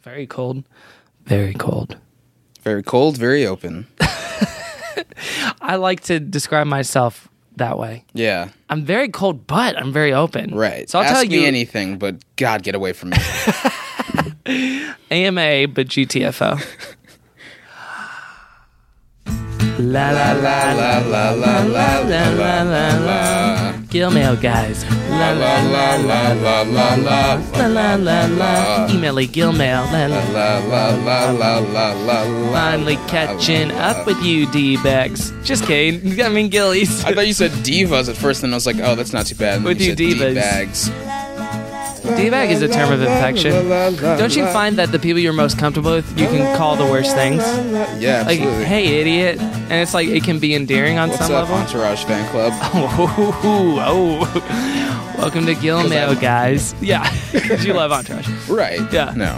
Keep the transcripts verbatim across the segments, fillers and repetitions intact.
Very cold. Very cold. Very cold, very open. I like to describe myself that way. Yeah. I'm very cold, but I'm very open. Right. So I'll Ask tell me you anything, but God, get away from me. A M A, but G T F O. La la la la la la la la la la la. Gill Mail guys. La la la la la la la la la la la. Email Gillmail. La la La la la la la la la. Finally catching up with you, D-bags. Just kidding. I mean, Gillies. I thought you said divas at first, and I was like, oh, that's not too bad. And With then you you said divas. D-bags. D-bag is a term of infection. Don't you find that the people you're most comfortable with, you can call the worst things? Yeah, Like, absolutely. hey, idiot. And it's like, it can be endearing on What's some up, level. Entourage fan club? Oh, oh. Welcome to Gill Mail, guys. Yeah, because you love Entourage. Right. Yeah. No.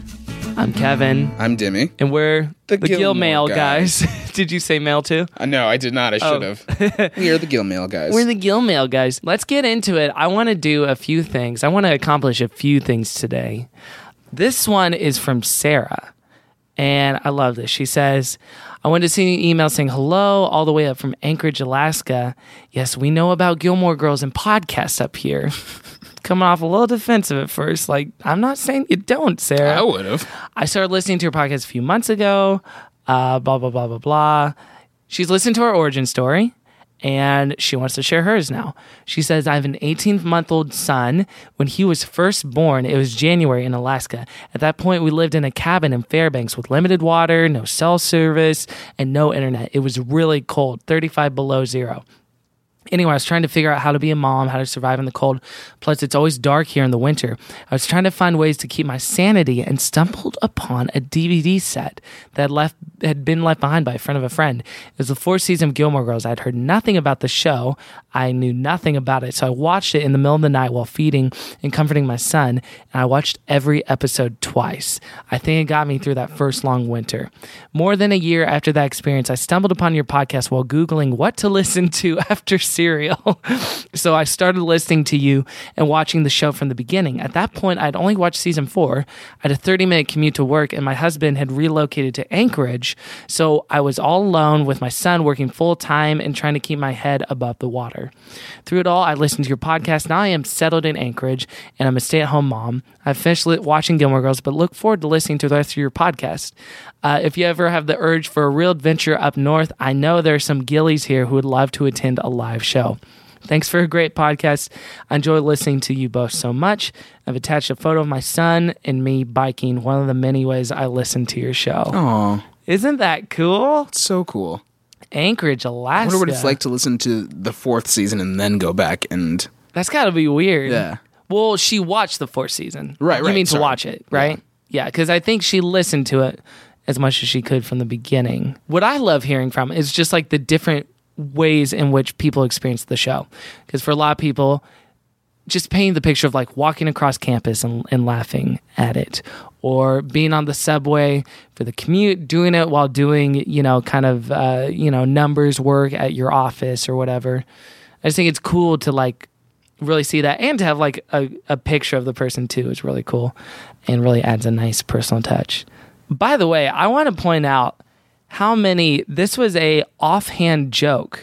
I'm Kevin, I'm Dimmy. and we're the, The Gill Gilmore Mail guys. guys. Did you say mail too? Uh, no, I did not. I should Oh. have. We are the Gill Mail guys. We're the Gill Mail guys. Let's get into it. I want to do a few things. I want to accomplish a few things today. This one is from Sarah, and I love this. She says, I wanted to send you an email saying hello all the way up from Anchorage, Alaska. Yes, we know about Gilmore Girls and podcasts up here. Coming off a little defensive at first. Like, I'm not saying you don't, Sarah. I would have. I started listening to her podcast a few months ago. Uh, blah, blah, blah, blah, blah. She's listened to our origin story, and she wants to share hers now. She says, I have an eighteen-month-old son. When he was first born, it was January in Alaska. At that point, we lived in a cabin in Fairbanks with limited water, no cell service, and no internet. It was really cold, thirty-five below zero. Anyway, I was trying to figure out how to be a mom, how to survive in the cold. Plus, it's always dark here in the winter. I was trying to find ways to keep my sanity and stumbled upon a D V D set that had left had been left behind by a friend of a friend. It was the fourth season of Gilmore Girls. I'd heard nothing about the show. I knew nothing about it, so I watched it in the middle of the night while feeding and comforting my son, and I watched every episode twice. I think it got me through that first long winter. More than a year after that experience, I stumbled upon your podcast while Googling what to listen to after Serial. So I started listening to you and watching the show from the beginning. At that point, I'd only watched season four. I had a thirty-minute commute to work, and my husband had relocated to Anchorage, so I was all alone with my son working full-time and trying to keep my head above the water. Through it all, I listened to your podcast. Now I am settled in Anchorage, and I'm a stay-at-home mom. I've finished li- watching Gilmore Girls, but look forward to listening to the rest of your podcast. Uh, if you ever have the urge for a real adventure up north, I know there are some Gillies here who would love to attend a live show. Thanks for a great podcast. I enjoy listening to you both so much. I've attached a photo of my son and me biking, one of the many ways I listen to your show. Aw, Isn't that cool? so cool. Anchorage, Alaska. I wonder what it's like to listen to the fourth season and then go back and... That's got to be weird. Yeah. Well, she watched the fourth season. Right, You right, mean to sorry. watch it, right? Yeah, because I think she listened to it as much as she could from the beginning. What I love hearing from is just like the different ways in which people experience the show. Because for a lot of people, just painting the picture of like walking across campus and, and laughing at it, or being on the subway for the commute, doing it while doing, you know, kind of, uh, you know, numbers work at your office or whatever. I just think it's cool to like really see that, and to have like a, a picture of the person too is really cool and really adds a nice personal touch. By the way, I want to point out how many, this was a offhand joke,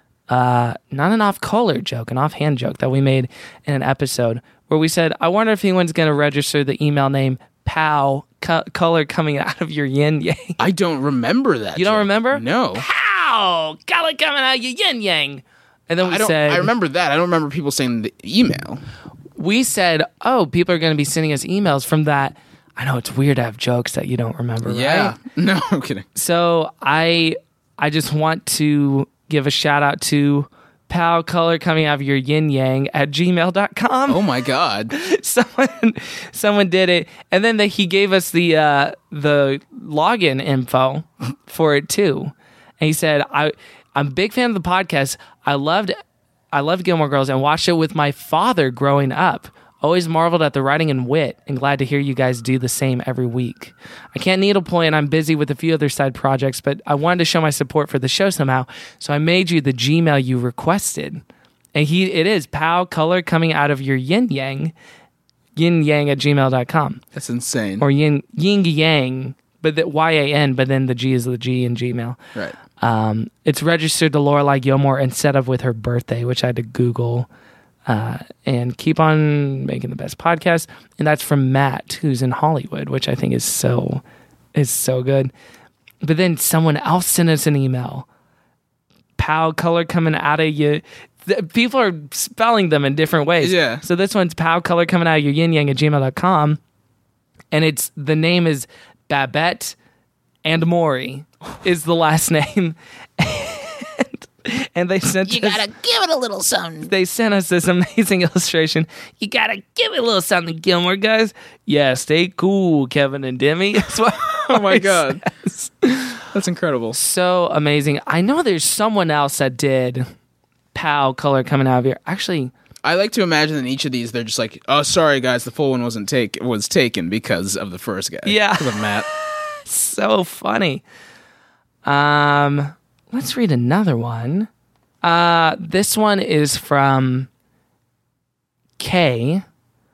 uh, not an off-color joke, an offhand joke that we made in an episode where we said, I wonder if anyone's going to register the email name Pow, co- color coming out of your yin yang. I don't remember that. You don't joke. remember? No. Pow, color coming out of your yin yang. And then we I don't. said, I remember that. I don't remember people saying the email. we said, oh, people are going to be sending us emails from that. I know it's weird to have jokes that you don't remember, Yeah. right? No, I'm kidding. So I I just want to give a shout out to Pow Color coming out of your yin yang at gmail dot com. Oh my God. someone someone did it, and then the, he gave us the uh, the login info for it too. And he said, I I'm a big fan of the podcast. I loved I loved Gilmore Girls and watched it with my father growing up. Always marveled at the writing and wit, and glad to hear you guys do the same every week. I can't needlepoint, I'm busy with a few other side projects, but I wanted to show my support for the show somehow, so I made you the Gmail you requested. And he, it is Pow Color coming out of your yin yang. yin yang at gmail dot com. That's insane. Or yin, yin yang, but the Y A N, but then the G is the G in Gmail. Right. Um, it's registered to Lorelai Gilmore instead of with her birthday, which I had to Google. Uh, and keep on making the best podcast. And that's from Matt, who's in Hollywood, which I think is so is so good. But then someone else sent us an email. Pow color coming out of you. The, people are spelling them in different ways. Yeah. So this one's Pow color coming out of your yin yang at gmail dot com. And it's the name is Babette and Maury is the last name. And they sent You us, gotta give it a little something. they sent us this amazing illustration. You gotta give it a little something, Gilmore, guys. Yeah, stay cool, Kevin and Demi. That's what Oh my he God. says. That's incredible. So amazing. I know there's someone else that did Pow color coming out of here. Actually, I like to imagine in each of these, they're just like, oh, sorry, guys, the full one wasn't take was taken because of the first guy. Yeah. Because of Matt. so funny. Um, let's read another one. Uh, this one is from Kay,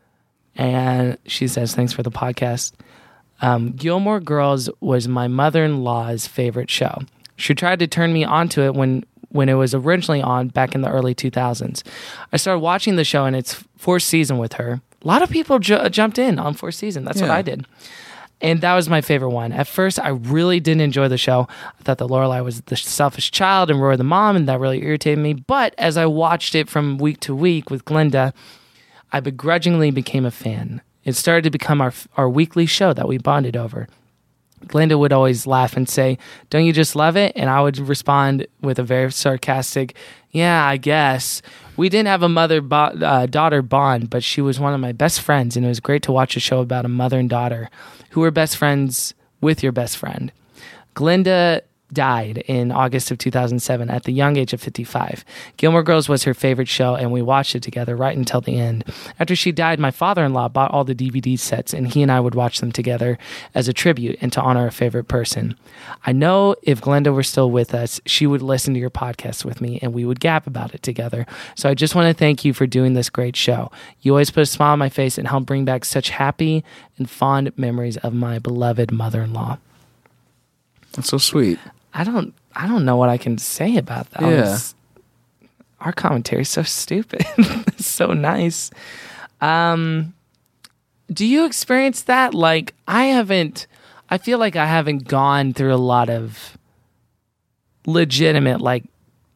and she says, thanks for the podcast. Um, Gilmore Girls was my mother-in-law's favorite show. She tried to turn me onto it when, when it was originally on back in the early two thousands. I started watching the show in its fourth season with her. A lot of people ju- jumped in on fourth season. That's what Yeah. I did. And that was my favorite one. At first, I really didn't enjoy the show. I thought that Lorelai was the selfish child and Rory the mom, and that really irritated me. But as I watched it from week to week with Glinda, I begrudgingly became a fan. It started to become our our weekly show that we bonded over. Glinda would always laugh and say, "Don't you just love it?" And I would respond with a very sarcastic, "Yeah, I guess." We didn't have a mother-daughter uh, bond, but she was one of my best friends, and it was great to watch a show about a mother and daughter who were best friends with your best friend. Glinda died in August of two thousand seven at the young age of fifty-five. Gilmore Girls was her favorite show, and we watched it together right until the end. After she died, my father-in-law bought all the D V D sets, and he and I would watch them together as a tribute and to honor a favorite person. I know if Glenda were still with us, she would listen to your podcast with me, and we would gap about it together. So I just want to thank you for doing this great show. You always put a smile on my face and help bring back such happy and fond memories of my beloved mother-in-law. That's so sweet. I don't I don't know what I can say about that. Yeah. It's- our commentary is so stupid. It's so nice. Um, do you experience that? Like, I haven't, I feel like I haven't gone through a lot of legitimate, like,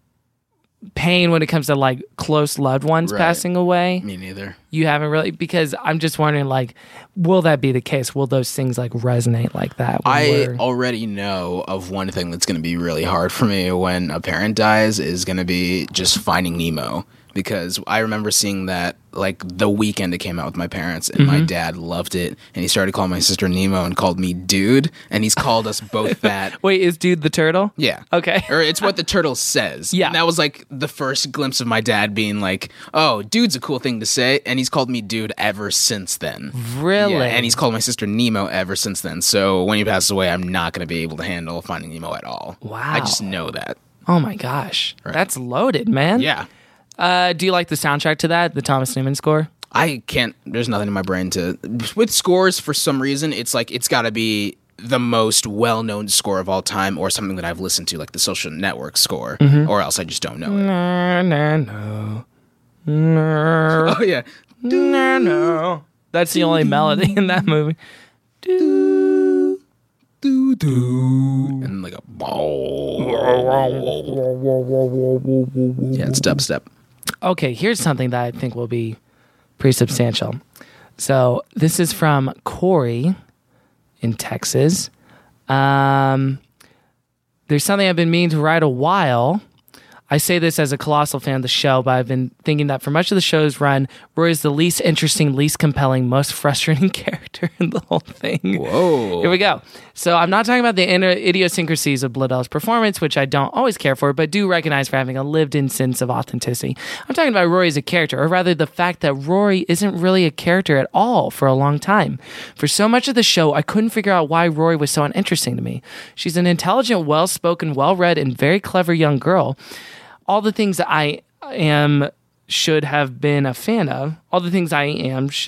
pain when it comes to, like, close loved ones Right. passing away. Me neither. You haven't really, because I'm just wondering, like, will that be the case? Will those things, like, resonate like that? when I we're- already know of one thing that's going to be really hard for me when a parent dies is going to be just Finding Nemo. Because I remember seeing that like the weekend it came out with my parents, and my dad loved it, and he started calling my sister Nemo and called me dude, and he's called us both that. Wait, is Dude the turtle? Yeah. Okay. Or it's what the turtle says. Yeah. And that was like the first glimpse of my dad being like, oh, dude's a cool thing to say. And he's called me dude ever since then. Really? Yeah, and he's called my sister Nemo ever since then. So when he passes away, I'm not going to be able to handle Finding Nemo at all. Wow. I just know that. Oh my gosh. That's loaded, man. Yeah. Uh, do you like the soundtrack to that, the Thomas Newman score? I can't, there's nothing in my brain to, with scores for some reason, it's like, it's got to be the most well-known score of all time or something that I've listened to, like the Social Network score, or else I just don't know it. No, no, no. No, Oh, yeah. no, no. That's the only melody in that movie. Do, do, do. And like a yeah, it's dubstep. Okay, here's something that I think will be pretty substantial. So this is from Corey in Texas. Um, there's something I've been meaning to write a while. I say this as a colossal fan of the show, but I've been thinking that for much of the show's run, Roy is the least interesting, least compelling, most frustrating character in the whole thing. Whoa. Here we go. So I'm not talking about the inner idiosyncrasies of Bladell's performance, which I don't always care for, but do recognize for having a lived-in sense of authenticity. I'm talking about Rory as a character, or rather the fact that Rory isn't really a character at all for a long time. For so much of the show, I couldn't figure out why Rory was so uninteresting to me. She's an intelligent, well-spoken, well-read, and very clever young girl. All the things that I am should have been a fan of. All the things I am should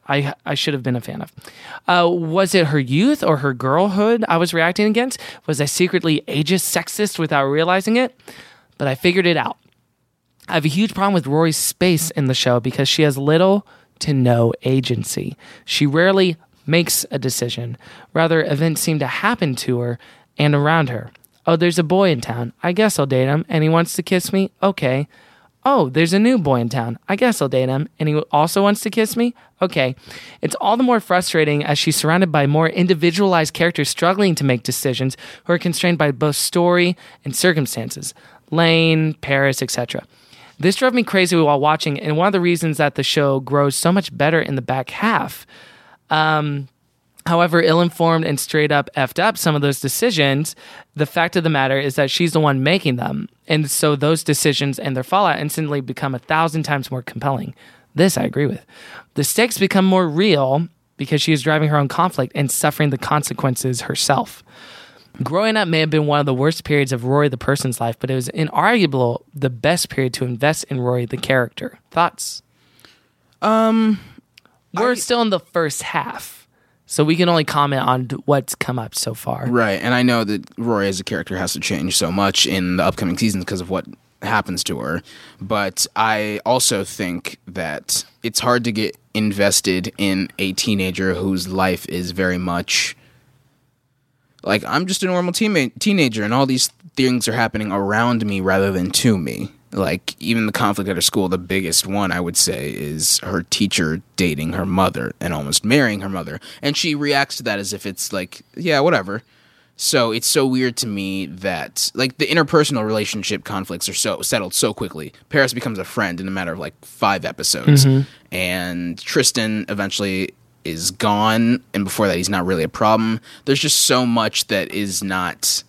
I I should have been a fan of. Uh, was it her youth or her girlhood I was reacting against? Was I secretly ageist sexist without realizing it? But I figured it out. I have a huge problem with Rory's space in the show because she has little to no agency. She rarely makes a decision. Rather, events seem to happen to her and around her. Oh, there's a boy in town. I guess I'll date him. And he wants to kiss me? Okay. Oh, there's a new boy in town. I guess I'll date him. And he also wants to kiss me? Okay. It's all the more frustrating as she's surrounded by more individualized characters struggling to make decisions who are constrained by both story and circumstances. Lane, Paris, et cetera. This drove me crazy while watching, and one of the reasons that the show grows so much better in the back half. Um, however, ill-informed and straight up effed up some of those decisions, the fact of the matter is that she's the one making them. And so those decisions and their fallout instantly become a thousand times more compelling. This I agree with. The stakes become more real because she is driving her own conflict and suffering the consequences herself. Growing up may have been one of the worst periods of Rory the person's life, but it was inarguable the best period to invest in Rory the character. Thoughts? Um, We're I, still in the first half, so we can only comment on what's come up so far. Right, and I know that Rory as a character has to change so much in the upcoming seasons because of what happens to her, but I also think that it's hard to get invested in a teenager whose life is very much... Like, I'm just a normal teen- teenager, and all these things are happening around me rather than to me. Like, even the conflict at her school, the biggest one, I would say, is her teacher dating her mother and almost marrying her mother. And she reacts to that as if it's like, yeah, whatever. So it's so weird to me that, like, the interpersonal relationship conflicts are so settled so quickly. Paris becomes a friend in a matter of, like, five episodes. Mm-hmm. And Tristan eventually... is gone, and before that he's not really a problem. There's just so much that is not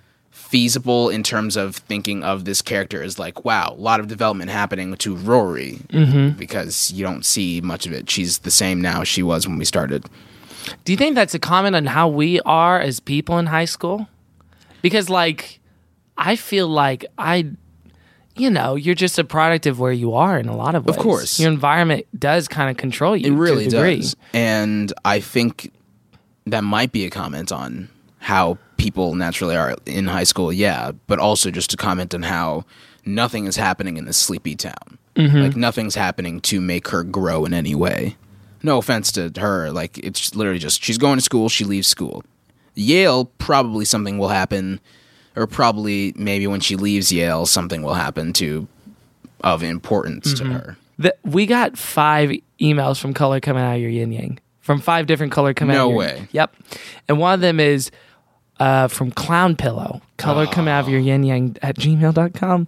feasible in terms of thinking of this character as like, wow, a lot of development happening to Rory, mm-hmm. because you don't see much of it. She's the same now as she was when we started. Do you think that's a comment on how we are as people in high school? Because, like, I feel like I... You know, you're just a product of where you are in a lot of ways. Of course. Your environment does kind of control you. It really to a degree. does. And I think that might be a comment on how people naturally are in high school, yeah, but also just a comment on how nothing is happening in this sleepy town. Mm-hmm. Like, nothing's happening to make her grow in any way. No offense to her. Like, it's literally just, she's going to school, she leaves school. Yale, probably something will happen... Or probably maybe when she leaves Yale, something will happen to of importance mm-hmm. to her. The, we got five emails from Color Coming Out of Your Yin Yang. From five different Color Coming no Out of Your way. Yep. And one of them is uh, from Clown Pillow. Color oh. Coming Out of Your Yin Yang at gmail dot com.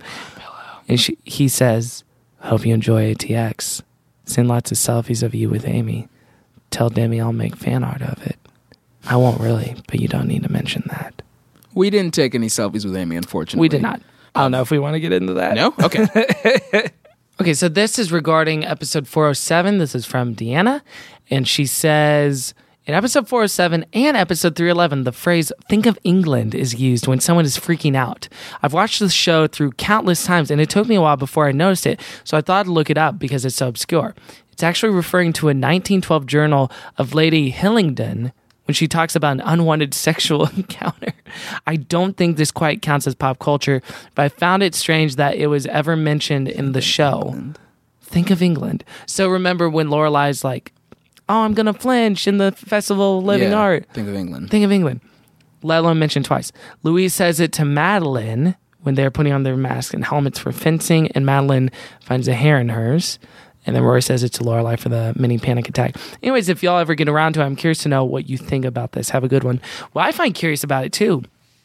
And she, he says, hope you enjoy A T X. Send lots of selfies of you with Amy. Tell Demi I'll make fan art of it. I won't really, but you don't need to mention that. We didn't take any selfies with Amy, unfortunately. We did not. I don't know if we want to get into that. No? Okay. Okay, so this is regarding episode four oh seven. This is from Deanna. And she says, in episode four oh seven and episode three eleven, the phrase, think of England, is used when someone is freaking out. I've watched this show through countless times, and it took me a while before I noticed it, so I thought I'd look it up because it's so obscure. It's actually referring to a nineteen twelve journal of Lady Hillingdon, when she talks about an unwanted sexual encounter. I don't think this quite counts as pop culture, but I found it strange that it was ever mentioned in the show. England. Think of England. So remember when Lorelai's like, oh, I'm going to flinch in the Festival of Living yeah, Art. Think of England. Think of England. Let alone mentioned twice. Louise says it to Madeline when they're putting on their masks and helmets for fencing, and Madeline finds a hair in hers. And then Rory says it to Lorelai for the mini panic attack. Anyways, if y'all ever get around to it, I'm curious to know what you think about this. Have a good one. What I find curious about it, too,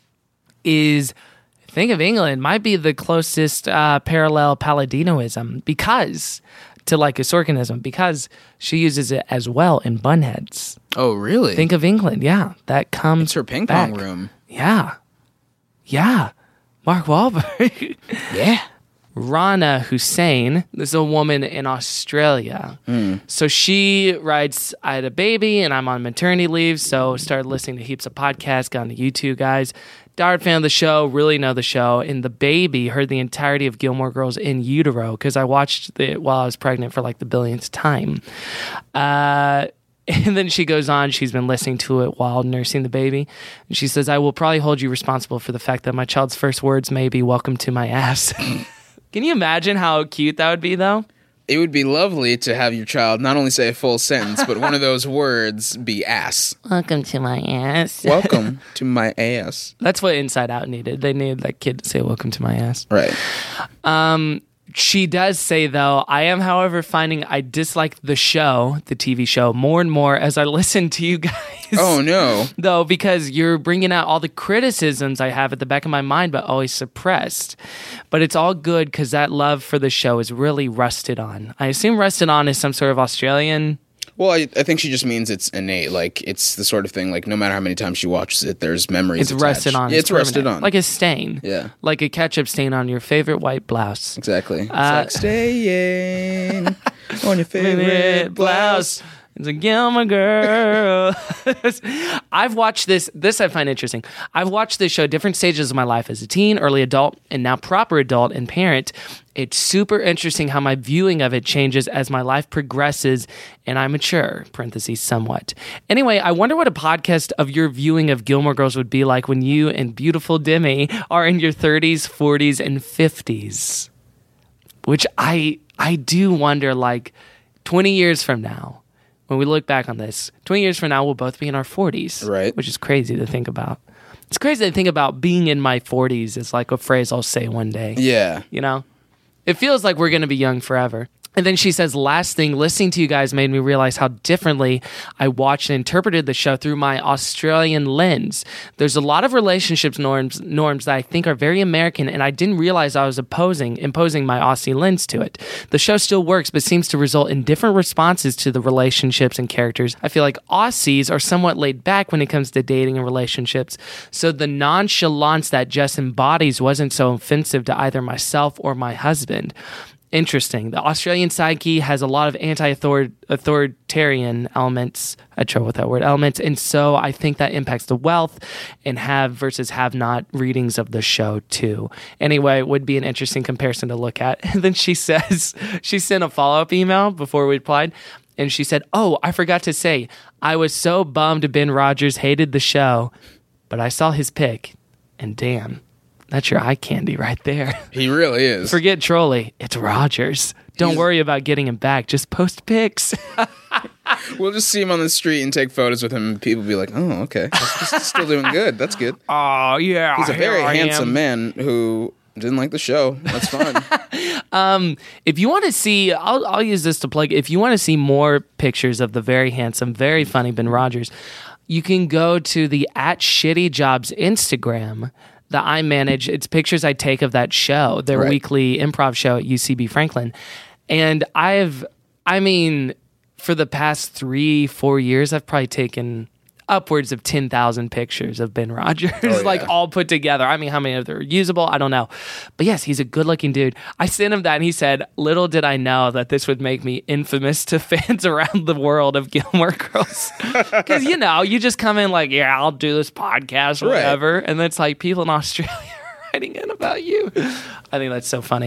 is Think of England might be the closest uh, parallel Paladinoism because, to like a Sorkinism, because she uses it as well in Bunheads. Oh, really? Think of England. Yeah, that comes It's her ping back. pong room. Yeah. Yeah. Mark Wahlberg. Yeah. Rana Hussein. This is a woman in Australia. Mm. So she writes, I had a baby and I'm on maternity leave, so started listening to heaps of podcasts, got into YouTube, guys. Diehard fan of the show, really know the show. And the baby heard the entirety of Gilmore Girls in utero because I watched it while I was pregnant for like the billionth time. Uh... And then she goes on, she's been listening to it while nursing the baby. And she says, I will probably hold you responsible for the fact that my child's first words may be, welcome to my ass. Can you imagine how cute that would be, though? It would be lovely to have your child not only say a full sentence, but one of those words be ass. Welcome to my ass. Welcome to my ass. That's what Inside Out needed. They needed that kid to say, welcome to my ass. Right. Um... She does say, though, I am, however, finding I dislike the show, the T V show, more and more as I listen to you guys. Oh, no. Though, because you're bringing out all the criticisms I have at the back of my mind, but always suppressed. But it's all good because that love for the show is really rusted on. I assume rusted on is some sort of Australian... Well, I, I think she just means it's innate. Like, it's the sort of thing, like, no matter how many times she watches it, there's memories It's attached. rusted on. Yeah, it's, it's rusted on. Like a stain. Yeah. Like a ketchup stain on your favorite white blouse. Exactly. It's Uh, like, staying on your favorite blouse. It's a Gilmore Girl. I've watched this. This I find interesting. I've watched this show at different stages of my life as a teen, early adult, and now proper adult and parent. It's super interesting how my viewing of it changes as my life progresses and I mature, parentheses, somewhat. Anyway, I wonder what a podcast of your viewing of Gilmore Girls would be like when you and beautiful Demi are in your thirties, forties, and fifties. Which I I do wonder, like, twenty years from now, when we look back on this, twenty years from now, we'll both be in our forties. Right. Which is crazy to think about. It's crazy to think about being in my forties is like a phrase I'll say one day. Yeah. You know? It feels like we're going to be young forever. And then she says, last thing, listening to you guys made me realize how differently I watched and interpreted the show through my Australian lens. There's a lot of relationships norms norms that I think are very American, and I didn't realize I was opposing, imposing my Aussie lens to it. The show still works, but seems to result in different responses to the relationships and characters. I feel like Aussies are somewhat laid back when it comes to dating and relationships, so the nonchalance that Jess embodies wasn't so offensive to either myself or my husband. Interesting. The Australian psyche has a lot of anti-authoritarian elements. I had trouble with that word, elements. And so I think that impacts the wealth and have versus have not readings of the show too. Anyway, it would be an interesting comparison to look at. And then she says, she sent a follow-up email before we replied. And she said, oh, I forgot to say, I was so bummed Ben Rogers hated the show, but I saw his pic and damn. That's your eye candy right there. He really is. Forget Trolley. It's Rogers. Don't He's... worry about getting him back. Just post pics. We'll just see him on the street and take photos with him, and people will be like, oh, okay. He's still doing good. That's good. Oh, yeah. He's a very handsome am. man who didn't like the show. That's fine. um, if you want to see, I'll, I'll use this to plug, if you want to see more pictures of the very handsome, very funny Ben Rogers, you can go to the at Shitty Jobs Instagram that I manage. It's pictures I take of that show, their right. weekly improv show at U C B Franklin. And I've, I mean, for the past three, four years, I've probably taken upwards of ten thousand pictures of Ben Rogers, oh, yeah. like all put together. I mean, how many of them are usable? I don't know. But yes, he's a good looking dude. I sent him that and he said, little did I know that this would make me infamous to fans around the world of Gilmore Girls. Because, you know, you just come in like, yeah, I'll do this podcast or right. whatever. And then it's like people in Australia are writing in about you. I think that's so funny.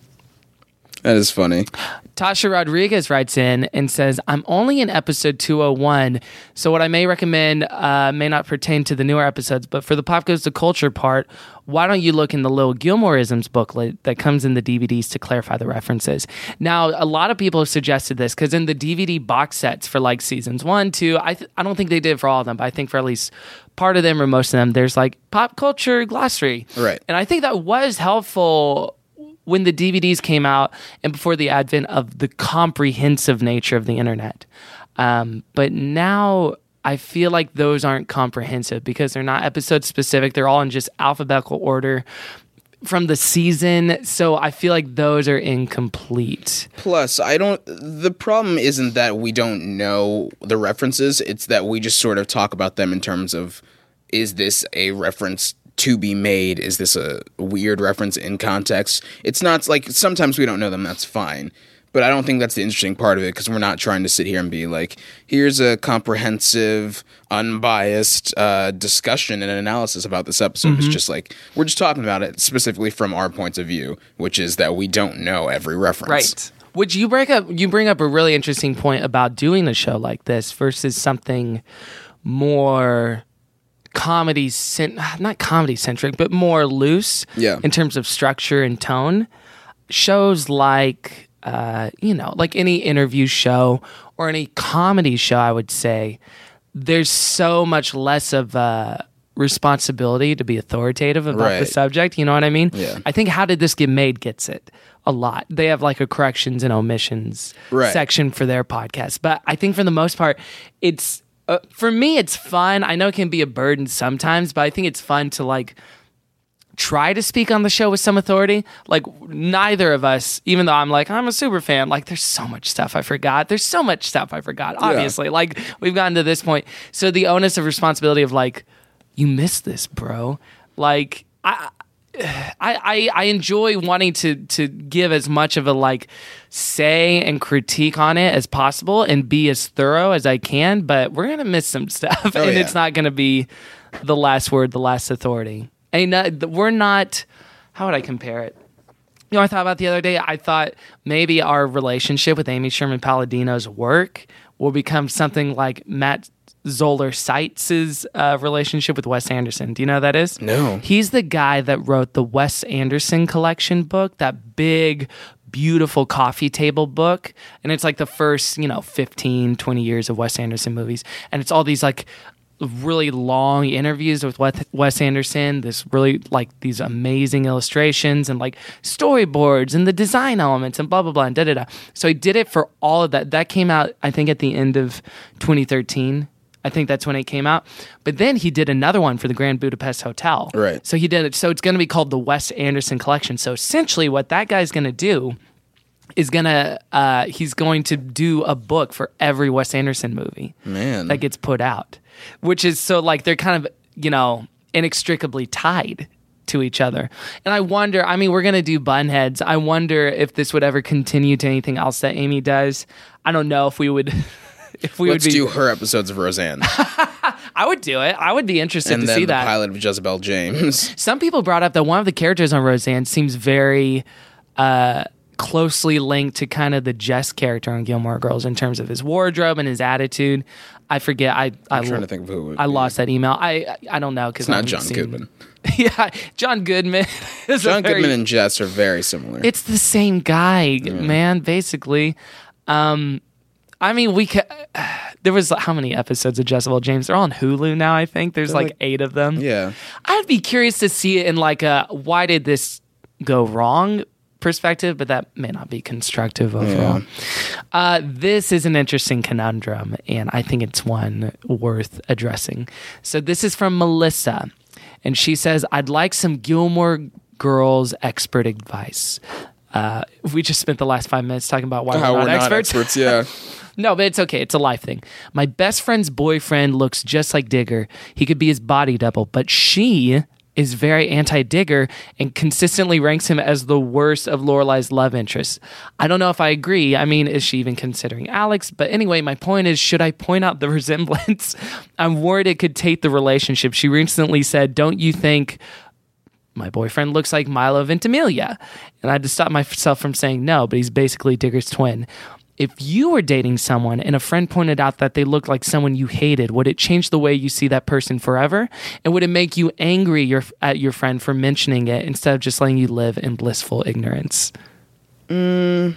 That is funny. Tasha Rodriguez writes in and says, I'm only in episode two oh one, so what I may recommend uh, may not pertain to the newer episodes, but for the Pop Goes to Culture part, why don't you look in the Little Gilmoreisms booklet that comes in the D V Ds to clarify the references? Now, a lot of people have suggested this because in the D V D box sets for like seasons one, two, I, th- I don't think they did it for all of them, but I think for at least part of them or most of them, there's like pop culture glossary. Right. And I think that was helpful when the D V Ds came out and before the advent of the comprehensive nature of the internet. Um, but now I feel like those aren't comprehensive because they're not episode specific. They're all in just alphabetical order from the season. So I feel like those are incomplete. Plus, I don't, the problem isn't that we don't know the references. It's that we just sort of talk about them in terms of, is this a reference to be made? Is this a weird reference in context? It's not like sometimes we don't know them. That's fine. But I don't think that's the interesting part of it because we're not trying to sit here and be like, here's a comprehensive, unbiased uh, discussion and analysis about this episode. Mm-hmm. It's just like, we're just talking about it specifically from our points of view, which is that we don't know every reference. Right. Which you bring up, you bring up a really interesting point about doing a show like this versus something more comedy, not comedy centric, but more loose yeah. in terms of structure and tone. Shows like... Uh, you know, like any interview show or any comedy show, I would say, there's so much less of a responsibility to be authoritative about right. the subject. You know what I mean? Yeah. I think How Did This Get Made gets it a lot. They have like a corrections and omissions right. section for their podcast. But I think for the most part, it's, uh, for me, it's fun. I know it can be a burden sometimes, but I think it's fun to like, try to speak on the show with some authority. Like neither of us, even though I'm like, I'm a super fan, like there's so much stuff I forgot. There's so much stuff I forgot, obviously. Yeah. Like we've gotten to this point. So the onus of responsibility of like, you missed this, bro. Like I I I, I enjoy wanting to to give as much of a like say and critique on it as possible and be as thorough as I can, but we're gonna miss some stuff. Oh, and yeah. it's not gonna be the last word, the last authority. And uh, we're not, how would I compare it? You know, I thought about the other day, I thought maybe our relationship with Amy Sherman Palladino's work will become something like Matt Zoller Seitz's uh, relationship with Wes Anderson. Do you know who that is? No. He's the guy that wrote the Wes Anderson collection book, that big, beautiful coffee table book. And it's like the first, you know, fifteen, twenty years of Wes Anderson movies. And it's all these like really long interviews with Wes Anderson, this really like these amazing illustrations and like storyboards and the design elements and blah, blah, blah, and da, da, da. So he did it for all of that. That came out, I think, at the end of twenty thirteen. I think that's when it came out. But then he did another one for the Grand Budapest Hotel. Right. So he did it. So it's going to be called the Wes Anderson Collection. So essentially what that guy's going to do is gonna uh, he's going to do a book for every Wes Anderson movie Man. that gets put out, which is so like they're kind of, you know, inextricably tied to each other. And I wonder, I mean, we're gonna do Bunheads. I wonder if this would ever continue to anything else that Amy does. I don't know if we would. If we Let's would be, do her episodes of Roseanne. I would do it. I would be interested and to then see the that. pilot of Jezebel James. Some people brought up that one of the characters on Roseanne seems very uh, closely linked to kind of the Jess character on Gilmore Girls in terms of his wardrobe and his attitude. I forget. I I'm I, trying to think of who it would I be. lost that email. I I don't know because It's not John Goodman. Yeah, John Goodman. Is John a very, Goodman and Jess are very similar. It's the same guy, man. Basically, um, I mean, we ca- there was how many episodes of Jezebel James? They're on Hulu now. I think there's like, like- eight of them. yeah. I'd be curious to see it in like a why did this go wrong perspective, but that may not be constructive overall. Yeah. Uh, this is an interesting conundrum, and I think it's one worth addressing. So this is from Melissa, and she says, I'd like some Gilmore Girls expert advice. Uh, we just spent the last five minutes talking about why How we're not we're not experts. experts, yeah. No, but it's okay. It's a life thing. My best friend's boyfriend looks just like Digger. He could be his body double, but she is very anti-Digger and consistently ranks him as the worst of Lorelai's love interests. I don't know if I agree. I mean, is she even considering Alex? But anyway, my point is, should I point out the resemblance? I'm worried it could taint the relationship. She recently said, don't you think my boyfriend looks like Milo Ventimiglia? And I had to stop myself from saying no, but he's basically Digger's twin. If you were dating someone and a friend pointed out that they looked like someone you hated, would it change the way you see that person forever? And would it make you angry your, at your friend for mentioning it instead of just letting you live in blissful ignorance? Mm,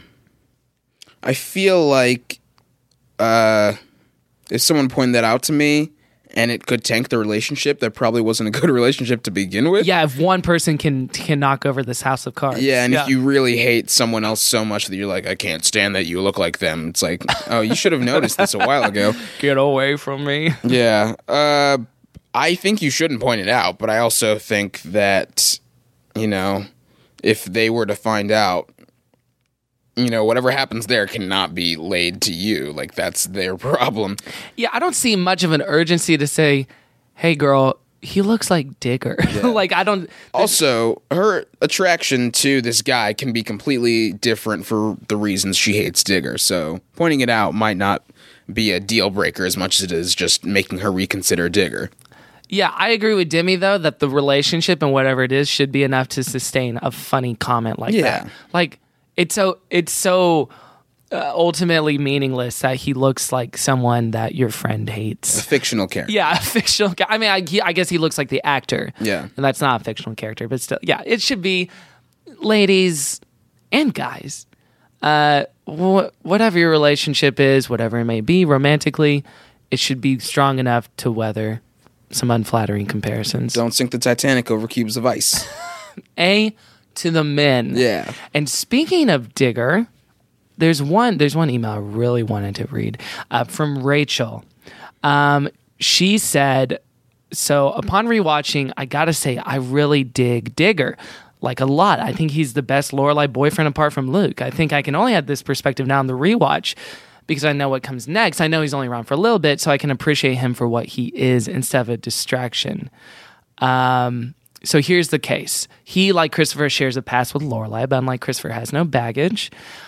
I feel like uh, if someone pointed that out to me and it could tank the relationship, that probably wasn't a good relationship to begin with. Yeah, if one person can can knock over this house of cards. Yeah, and yeah. if you really hate someone else so much that you're like, I can't stand that you look like them, it's like, oh, you should have noticed this a while ago. Get away from me. Yeah. Uh, I think you shouldn't point it out, but I also think that, you know, if they were to find out, you know, whatever happens there cannot be laid to you. Like, that's their problem. Yeah, I don't see much of an urgency to say, hey, girl, he looks like Digger. Yeah. Like, I don't... Also, her attraction to this guy can be completely different for the reasons she hates Digger. So pointing it out might not be a deal breaker as much as it is just making her reconsider Digger. Yeah, I agree with Demi, though, that the relationship and whatever it is should be enough to sustain a funny comment like Yeah. that. Like, it's so... It's so... Uh, ultimately meaningless that he looks like someone that your friend hates. A fictional character. Yeah, a fictional. I mean, I, he, I guess he looks like the actor. Yeah, and that's not a fictional character, but still, yeah, it should be ladies and guys. Uh, wh- whatever your relationship is, whatever it may be, romantically, it should be strong enough to weather some unflattering comparisons. Don't sink the Titanic over cubes of ice. A to the men. Yeah. And speaking of Digger. There's one. There's one email I really wanted to read uh, from Rachel. Um, she said, "So upon rewatching, I gotta say I really dig Digger, like a lot. I think he's the best Lorelai boyfriend apart from Luke. I think I can only have this perspective now in the rewatch because I know what comes next. I know he's only around for a little bit, so I can appreciate him for what he is instead of a distraction." Um, so here's the case: he, like Christopher, shares a past with Lorelai, but unlike Christopher, has no baggage.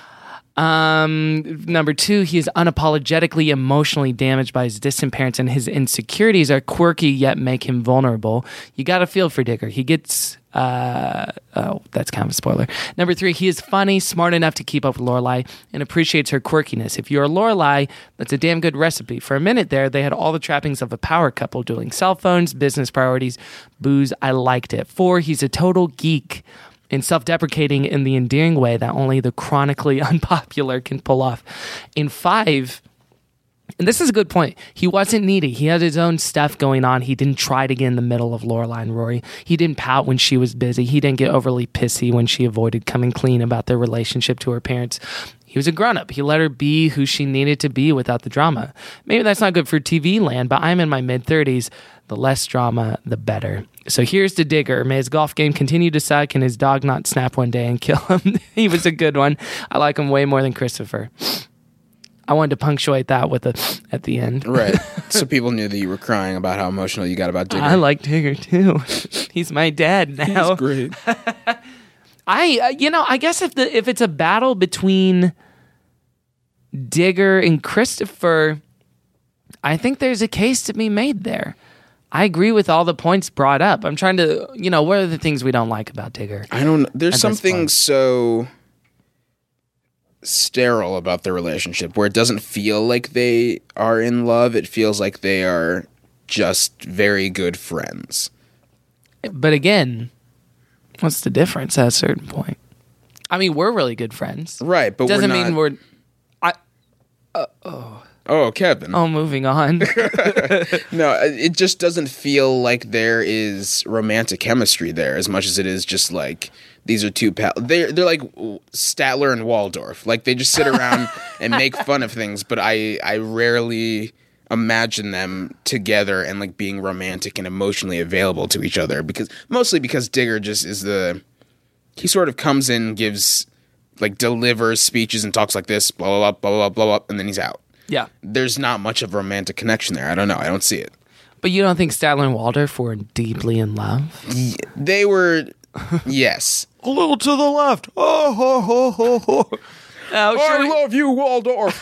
Um, number two, he is unapologetically emotionally damaged by his distant parents, and his insecurities are quirky yet make him vulnerable. You got to feel for Digger. He gets, uh, oh, that's kind of a spoiler. Number three, he is funny, smart enough to keep up with Lorelai, and appreciates her quirkiness. If you're a Lorelai, that's a damn good recipe. For a minute there, they had all the trappings of a power couple, dueling cell phones, business priorities, booze. I liked it. Four, he's a total geek. And self-deprecating in the endearing way that only the chronically unpopular can pull off. In five, and this is a good point, he wasn't needy. He had his own stuff going on. He didn't try to get in the middle of Lorelai and Rory. He didn't pout when she was busy. He didn't get overly pissy when she avoided coming clean about their relationship to her parents. He was a grown-up. He let her be who she needed to be without the drama. Maybe that's not good for T V land, but I'm in my mid-thirties. The less drama, the better. So here's to Digger. May his golf game continue to suck and his dog not snap one day and kill him. He was a good one. I like him way more than Christopher. I wanted to punctuate that with a at the end. Right. So people knew that you were crying about how emotional you got about Digger. I like Digger too. He's my dad now. He's great. I, uh, you know, I guess if the if it's a battle between Digger and Christopher, I think there's a case to be made there. I agree with all the points brought up. I'm trying to, you know, what are the things we don't like about Digger? I don't know. There's something so sterile about their relationship where it doesn't feel like they are in love. It feels like they are just very good friends. But again, what's the difference at a certain point? I mean, we're really good friends. Right, but doesn't we're not... mean we're... I, uh, oh... Oh, Kevin. Oh, moving on. No, it just doesn't feel like there is romantic chemistry there as much as it is just like these are two pals. They're, they're like Statler and Waldorf. Like they just sit around and make fun of things, but I, I rarely imagine them together and like being romantic and emotionally available to each other because mostly because Digger just is the... He sort of comes in, gives, like delivers speeches and talks like this, blah, blah, blah, blah, blah, blah, and then he's out. Yeah. There's not much of a romantic connection there. I don't know. I don't see it. But you don't think Statler and Waldorf were deeply in love? Yeah, they were, yes. A little to the left. Oh, ho, ho, ho, ho. Oh, I we... love you, Waldorf.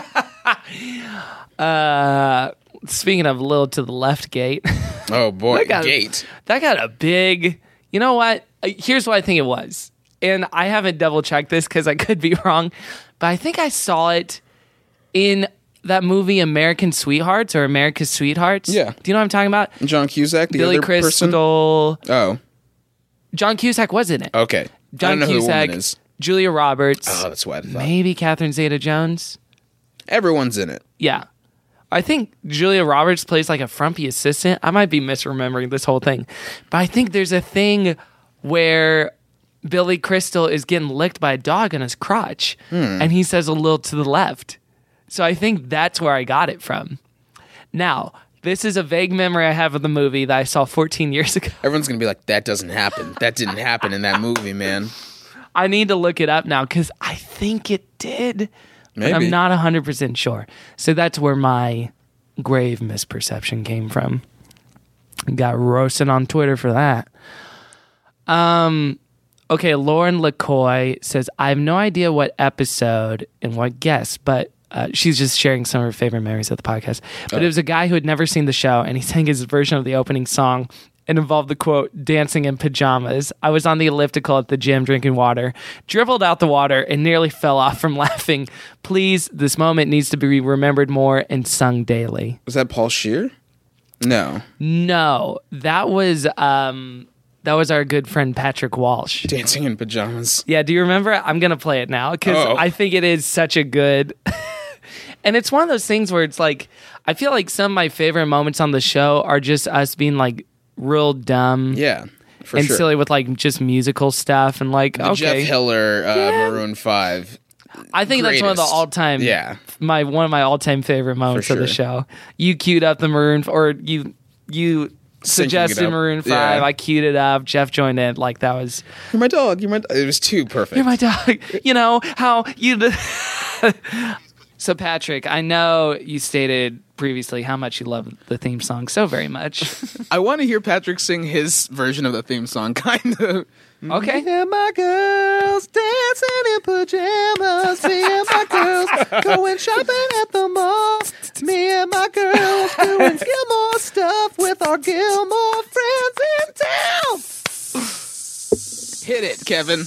uh, speaking of a little to the left gate. Oh, boy. that got, Gate. That got a big... You know what? Here's what I think it was. And I haven't double-checked this because I could be wrong. But I think I saw it in that movie American Sweethearts or America's Sweethearts. Yeah. Do you know what I'm talking about? John Cusack, the Billy other Crystal. person? Oh. John Cusack was in it. Okay. John I don't know Cusack, who the woman is. Julia Roberts. Oh, that's what I thought. Maybe Catherine Zeta-Jones. Everyone's in it. Yeah. I think Julia Roberts plays like a frumpy assistant. I might be misremembering this whole thing. But I think there's a thing where Billy Crystal is getting licked by a dog on his crotch. Hmm. And he says a little to the left. So I think that's where I got it from. Now, this is a vague memory I have of the movie that I saw fourteen years ago. Everyone's going to be like, that doesn't happen. That didn't happen in that movie, man. I need to look it up now because I think it did. Maybe. But I'm not one hundred percent sure. So that's where my grave misperception came from. got roasted on Twitter for that. Um, okay, Lauren LaCoy says, I have no idea what episode and what guest, but uh, she's just sharing some of her favorite memories of the podcast. But oh. It was a guy who had never seen the show, and he sang his version of the opening song. It involved the quote, dancing in pajamas. I was on the elliptical at the gym drinking water, dribbled out the water, and nearly fell off from laughing. Please, this moment needs to be remembered more and sung daily. Was that Paul Scheer? No. No, that was um, that was our good friend Patrick Walsh. Dancing in pajamas. Yeah, do you remember? I'm going to play it now because oh. I think it is such a good... And it's one of those things where it's like, I feel like some of my favorite moments on the show are just us being like real dumb. Yeah, for and sure. silly with like just musical stuff and like, the okay. Jeff Hiller, uh, yeah. Maroon five. I think Greatest. That's one of the all-time, yeah. my one of my all-time favorite moments sure. of the show. You queued up the Maroon, or you you suggested Maroon five. Yeah. I queued it up. Jeff joined in. Like that was. You're my dog. You're my. It was too perfect. You're my dog. You know how you. So Patrick, I know you stated previously how much you love the theme song so very much. I want to hear Patrick sing his version of the theme song, kind of. Okay. Me and my girls dancing in pajamas. Me and my girls going shopping at the mall. Me and my girls doing Gilmore stuff with our Gilmore friends in town. Hit it, Kevin.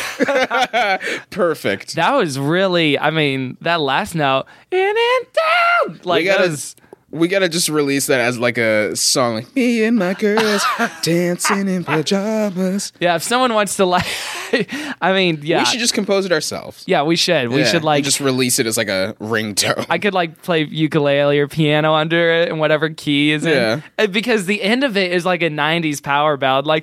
Perfect. That was really, I mean, that last note, in in town. Like, we gotta, that was, we gotta just release that as like a song, like me and my girls dancing in pajamas. Yeah, if someone wants to like, I mean, yeah. We should just compose it ourselves. Yeah, we should. We yeah, should like. And just release it as like a ringtone. I could like play ukulele or piano under it and whatever key is in. Yeah. Because the end of it is like a nineties power ballad, like,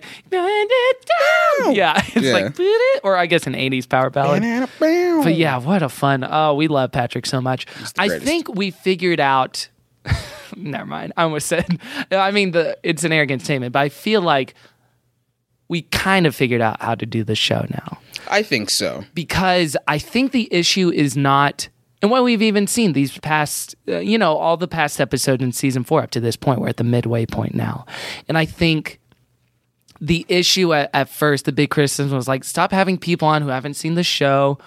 yeah, it's yeah. like, or I guess an eighties power ballad. But yeah, what a fun. Oh, we love Patrick so much. I think we figured out. Never mind. I almost said. I mean, the it's an arrogant statement, but I feel like we kind of figured out how to do the show now. I think so. Because I think the issue is not, and what we've even seen these past, uh, you know, all the past episodes in season four up to this point, we're at the midway point now. And I think the issue at, at first, the big criticism was like, stop having people on who haven't seen the show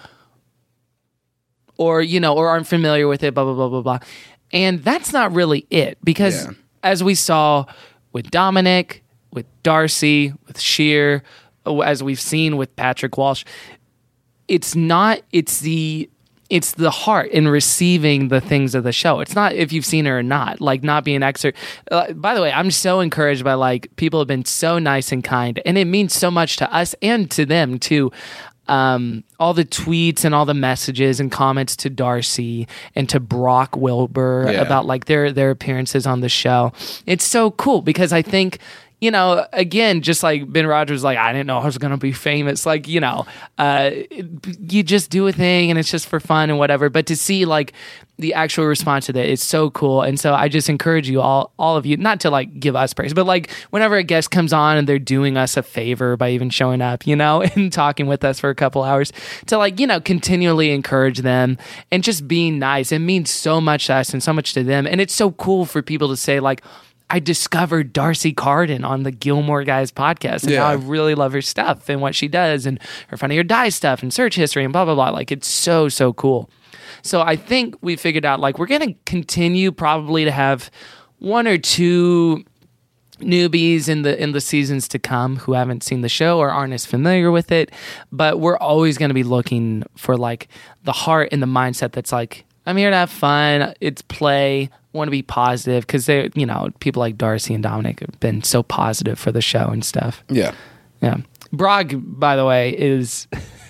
or, you know, or aren't familiar with it, blah, blah, blah, blah, blah. And that's not really it. Because yeah. as we saw with Dominic, with Darcy, with Scheer, as we've seen with Patrick Walsh, it's not, it's the, it's the heart in receiving the things of the show. It's not if you've seen it or not, like not being extra. Uh, by the way, I'm so encouraged by like people have been so nice and kind, and it means so much to us and to them too. Um, all the tweets and all the messages and comments to Darcy and to Brock Wilbur yeah. about like their, their appearances on the show. It's so cool because I think, you know, again, just like Ben Rogers was like, I didn't know I was going to be famous. Like, you know, uh, you just do a thing and it's just for fun and whatever. But to see like the actual response to that is so cool. And so I just encourage you all, all of you, not to like give us praise, but like whenever a guest comes on and they're doing us a favor by even showing up, you know, and talking with us for a couple hours, to like, you know, continually encourage them and just being nice. It means so much to us and so much to them. And it's so cool for people to say like, I discovered Darcy Carden on the Gilmore Guys podcast, and yeah. now I really love her stuff and what she does and her Funny or Die stuff and search history and blah, blah, blah. Like, it's so, so cool. So I think we figured out, like, we're going to continue probably to have one or two newbies in the in the seasons to come who haven't seen the show or aren't as familiar with it, but we're always going to be looking for, like, the heart and the mindset that's like, I'm here to have fun. It's play. Want to be positive because they, you know, people like Darcy and Dominic have been so positive for the show and stuff. Yeah, yeah. Brock, by the way, is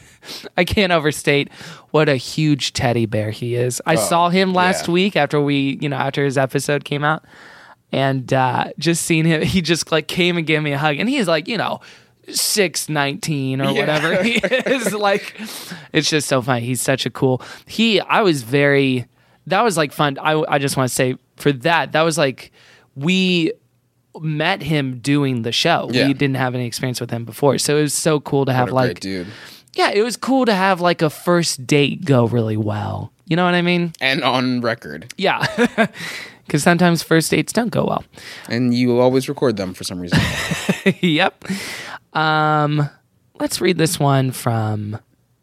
I can't overstate what a huge teddy bear he is. I oh, saw him last yeah. week after we, you know, after his episode came out, and uh, just seeing him, he just like came and gave me a hug, and he's like, you know, six nineteen or yeah. whatever he is. Like, it's just so funny. He's such a cool. He, I was very. That was like fun. I, I just want to say for that, that was like, we met him doing the show. Yeah. We didn't have any experience with him before. So it was so cool to have what a like, great dude. Yeah, it was cool to have like a first date go really well. You know what I mean? And on record. Yeah. because sometimes first dates don't go well. And you always record them for some reason. Yep. Um, let's read this one from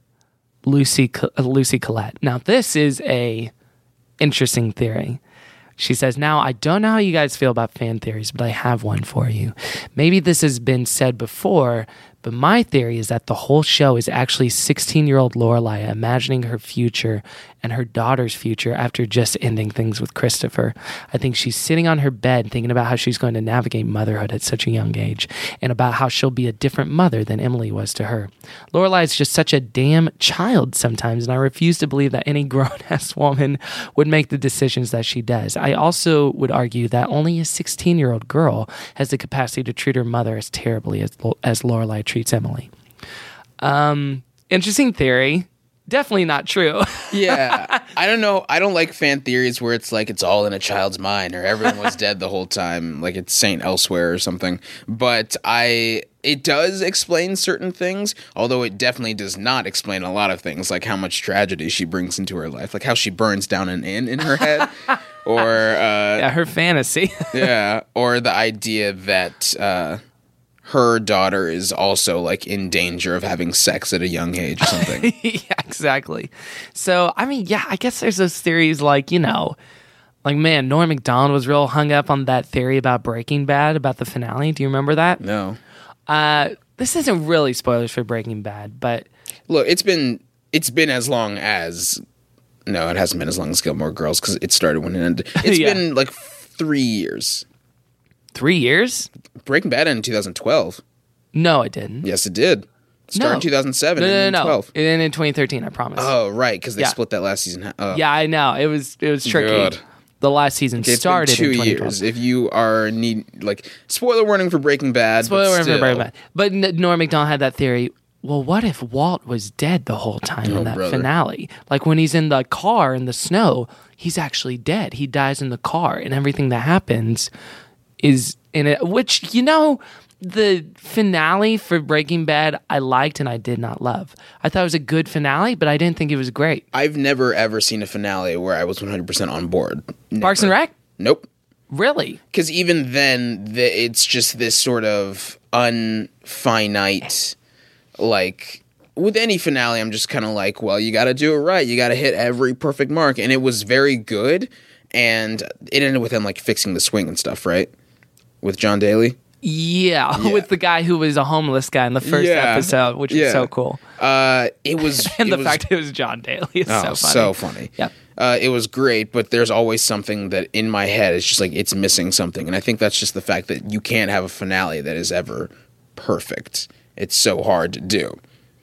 Lucy Lucy Collette. Now, this is a interesting theory. She says, now, I don't know how you guys feel about fan theories, but I have one for you. Maybe this has been said before, but my theory is that the whole show is actually sixteen-year-old Lorelai imagining her future and her daughter's future after just ending things with Christopher. I think she's sitting on her bed thinking about how she's going to navigate motherhood at such a young age and about how she'll be a different mother than Emily was to her. Lorelai is just such a damn child sometimes, and I refuse to believe that any grown-ass woman would make the decisions that she does. I also would argue that only a sixteen-year-old girl has the capacity to treat her mother as terribly as, as Lorelai treats Emily. Um, interesting theory. Definitely not true. Yeah. I don't know. I don't like fan theories where it's like it's all in a child's mind or everyone was dead the whole time, like it's Saint Elsewhere or something. But I it does explain certain things, although it definitely does not explain a lot of things, like how much tragedy she brings into her life, like how she burns down an inn in her head. Or uh, yeah, her fantasy. yeah, or the idea that uh her daughter is also like in danger of having sex at a young age or something. Yeah, exactly. So, I mean, yeah, I guess there's those theories like, you know, like, man, Norm Macdonald was real hung up on that theory about Breaking Bad, about the finale. Do you remember that? No. Uh, this isn't really spoilers for Breaking Bad, but... Look, it's been it's been as long as... No, it hasn't been as long as Gilmore Girls because it started when it ended. It's yeah. been like three years. Three years? Breaking Bad ended in two thousand twelve. No, it didn't. Yes, it did. It started no. in two thousand seven no, no, and no, no. twelve. It ended in twenty thirteen, I promise. Oh, right, because they yeah. split that last season. Oh. Yeah, I know. It was it was tricky. God. The last season okay, started it's been two in years. If you are need like spoiler warning for Breaking Bad, spoiler but warning still. for Breaking Bad. But Norm Macdonald had that theory. Well, what if Walt was dead the whole time oh, in that brother. finale? Like when he's in the car in the snow, he's actually dead. He dies in the car, and everything that happens is in it. Which, you know, the finale for Breaking Bad I liked and I did not love. I thought it was a good finale, but I didn't think it was great. I've never ever seen a finale where I was one hundred percent on board. Never. Parks and Rec? Nope. Really? Because even then, the, it's just this sort of unfinite, like, with any finale, I'm just kind of like, well, you got to do it right. You got to hit every perfect mark. And it was very good. And it ended with him, like, fixing the swing and stuff, right? With John Daly? Yeah, yeah. with the guy who was a homeless guy in the first yeah. episode, which yeah. was so cool. Uh, it was... and it the was, fact it was John Daly is oh, so funny. so funny. Yep. Uh, it was great, but there's always something that in my head is just like, it's missing something. And I think that's just the fact that you can't have a finale that is ever perfect. It's so hard to do.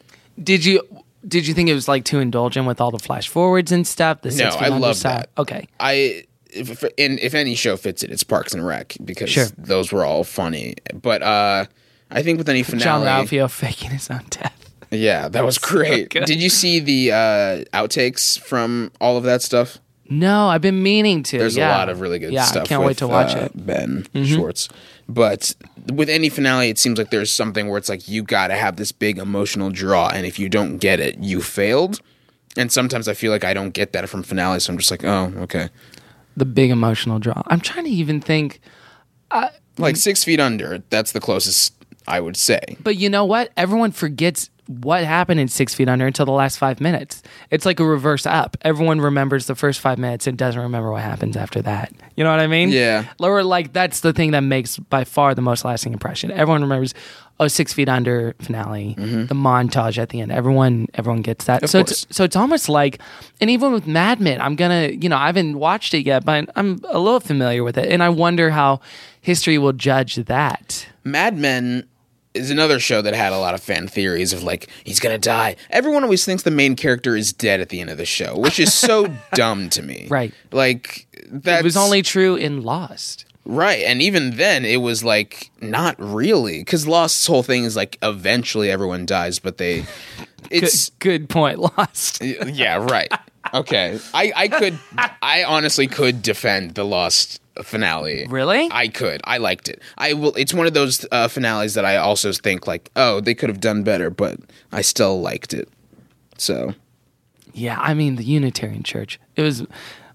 Did you did you think it was like too indulgent with all the flash forwards and stuff? The no, I love side? that. Okay. I... If, and if any show fits it, it's Parks and Rec because sure. those were all funny. But uh, I think with any finale, John Ralphio faking his own death. Yeah, that was great. So did you see the uh, outtakes from all of that stuff? No, I've been meaning to. There's yeah. a lot of really good yeah, stuff. I can't with, wait to watch uh, it. Ben mm-hmm. Schwartz. But with any finale, it seems like there's something where it's like you got to have this big emotional draw, and if you don't get it, you failed. And sometimes I feel like I don't get that from finales, so I'm just like, oh, okay. The big emotional draw. I'm trying to even think. Uh, like Six Feet Under, that's the closest I would say. But you know what? Everyone forgets what happened in Six Feet Under until the last five minutes. It's like a reverse up. Everyone remembers the first five minutes and doesn't remember what happens after that. You know what I mean? Yeah. Or like that's the thing that makes by far the most lasting impression. Everyone remembers, oh, Six Feet Under finale, mm-hmm. the montage at the end. Everyone, everyone gets that. Of so course. it's so it's almost like, and even with Mad Men, I'm gonna, you know, I haven't watched it yet, but I'm a little familiar with it, and I wonder how history will judge that. Mad Men is another show that had a lot of fan theories of like, he's gonna die. Everyone always thinks the main character is dead at the end of the show, which is so dumb to me. Right. Like, that was only true in Lost. Right, and even then, it was like, not really. Because Lost's whole thing is like, eventually everyone dies, but they... It's Good, good point, Lost. Yeah, right. Okay. I, I could... I honestly could defend the Lost finale. Really? I could. I liked it. I will. It's one of those uh, finales that I also think like, oh, they could have done better, but I still liked it. So, yeah, I mean the Unitarian Church. It was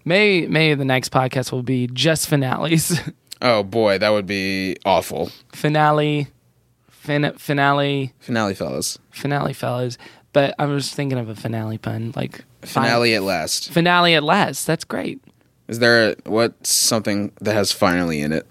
Maybe, maybe the next podcast will be just finales. Oh boy, that would be awful. Finale, fin- finale, Finale, fellas. finale, fellas. But I was thinking of a finale pun, like Finale fin- at last. Finale at last. That's great. Is there a, what's something that has finally in it?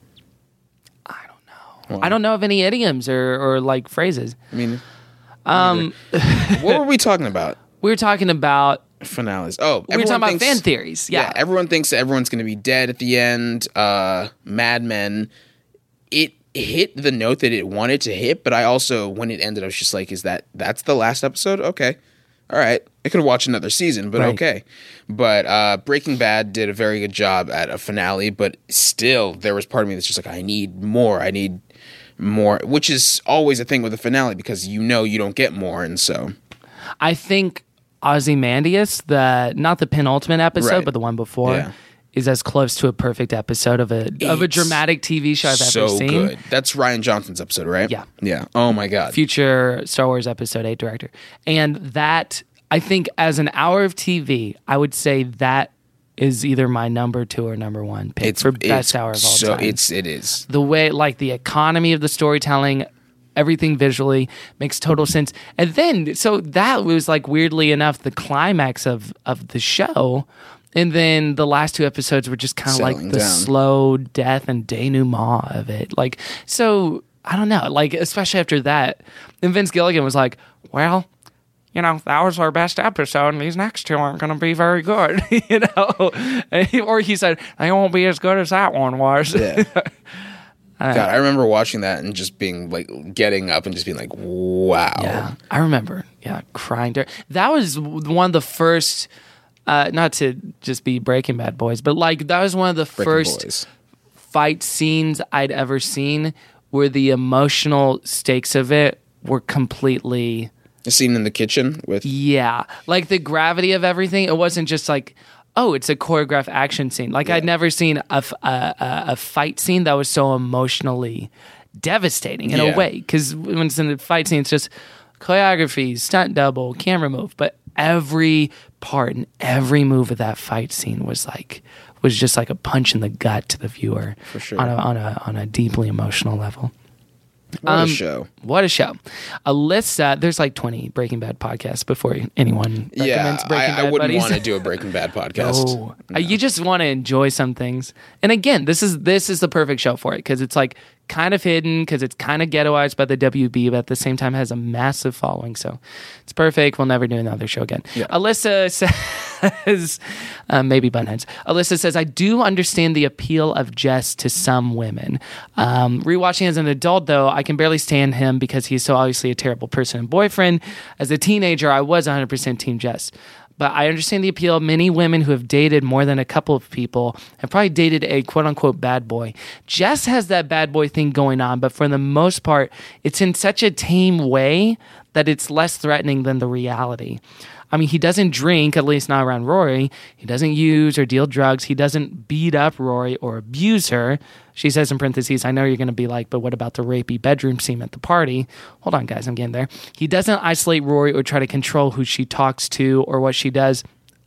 I don't know. Well, I don't know of any idioms or, or like phrases. I mean, um, what were we talking about? We were talking about finales. Oh, we were talking about thinks, fan theories. Yeah. yeah, everyone thinks that everyone's going to be dead at the end. Uh, Mad Men. It hit the note that it wanted to hit, but I also, when it ended, I was just like, "Is that that's the last episode? Okay, all right. I could watch another season, but right. okay." But uh, Breaking Bad did a very good job at a finale, but still, there was part of me that's just like, I need more. I need more, which is always a thing with a finale because you know you don't get more, and so I think Ozymandias, the not the penultimate episode, right. but the one before, yeah. is as close to a perfect episode of a of a dramatic T V show I've so ever seen. Good. That's Rian Johnson's episode, right? Yeah. Yeah. Oh my God. Future Star Wars Episode eight director. And that, I think, as an hour of T V, I would say that is either my number two or number one pick it's, for best it's hour of all so, time. It's it is the way, like the economy of the storytelling. Everything visually makes total sense. And then, so that was like weirdly enough the climax of, of the show. And then the last two episodes were just kind of like the down. slow death and denouement of it. Like, so I don't know, like, especially after that. And Vince Gilligan was like, well, you know, that was our best episode, and these next two aren't going to be very good, you know? Or he said, they won't be as good as that one was. Yeah. God, I remember watching that and just being like, getting up and just being like, wow. Yeah, I remember. Yeah, crying there. That was one of the first, uh, not to just be Breaking Bad boys, but like that was one of the Breaking first Boys. fight scenes I'd ever seen where the emotional stakes of it were completely. The scene in the kitchen with. Yeah, like the gravity of everything. It wasn't just like, oh, it's a choreographed action scene. Like Yeah. I'd never seen a, a, a fight scene that was so emotionally devastating in Yeah. a way. Because when it's in a fight scene, it's just choreography, stunt double, camera move. But every part and every move of that fight scene was like was just like a punch in the gut to the viewer. For sure. On a on a on a deeply emotional level. What Um, a show. What a show. Alyssa, there's like twenty Breaking Bad podcasts before anyone Yeah, recommends Breaking I, Bad I wouldn't buddies. want to do a Breaking Bad podcast. Oh, Uh, you just want to enjoy some things. And again, this is this is the perfect show for it because it's like kind of hidden because it's kind of ghettoized by the W B, but at the same time has a massive following. So it's perfect. We'll never do another show again. Yeah. Alyssa says, uh, maybe Bunheads. Alyssa says, I do understand the appeal of Jess to some women. Um, rewatching as an adult, though, I can barely stand him because he's so obviously a terrible person and boyfriend. As a teenager, I was one hundred percent Team Jess. But I understand the appeal of many women who have dated more than a couple of people have probably dated a quote-unquote bad boy. Jess has that bad boy thing going on, but for the most part, it's in such a tame way that it's less threatening than the reality. I mean, he doesn't drink, at least not around Rory. He doesn't use or deal drugs. He doesn't beat up Rory or abuse her. She says in parentheses, I know you're going to be like, but what about the rapey bedroom scene at the party? Hold on, guys, I'm getting there. He doesn't isolate Rory or try to control who she talks to or what she does.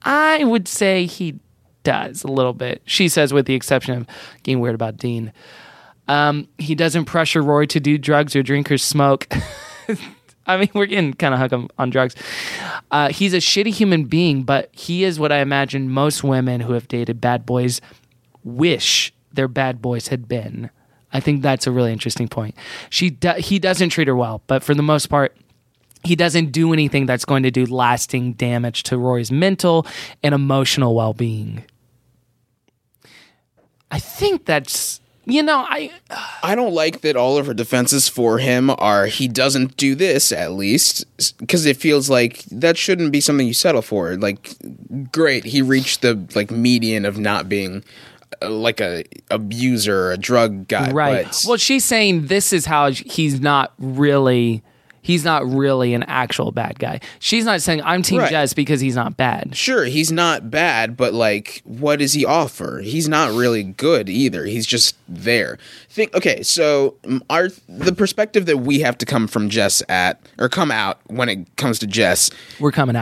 I would say he does a little bit. She says, with the exception of getting weird about Dean. Um, he doesn't pressure Rory to do drugs or drink or smoke. I mean, we're getting kind of hooked on, on drugs. Uh, he's a shitty human being, but he is what I imagine most women who have dated bad boys wish their bad boys had been. I think that's a really interesting point. She do, he doesn't treat her well, but for the most part, he doesn't do anything that's going to do lasting damage to Rory's mental and emotional well-being. I think that's, you know, I... I don't like that all of her defenses for him are he doesn't do this, at least, because it feels like that shouldn't be something you settle for. Like, great, he reached the like median of not being uh, like a abuser or a drug guy. Right. But Well, she's saying this is how he's not really... He's not really an actual bad guy. She's not saying I'm Team Right. Jess because he's not bad. sure, he's not bad, but like, what does he offer? He's not really good either. He's just there. Think. Okay, so um, our the perspective that we have to come from Jess at or come out when it comes to Jess We're coming out.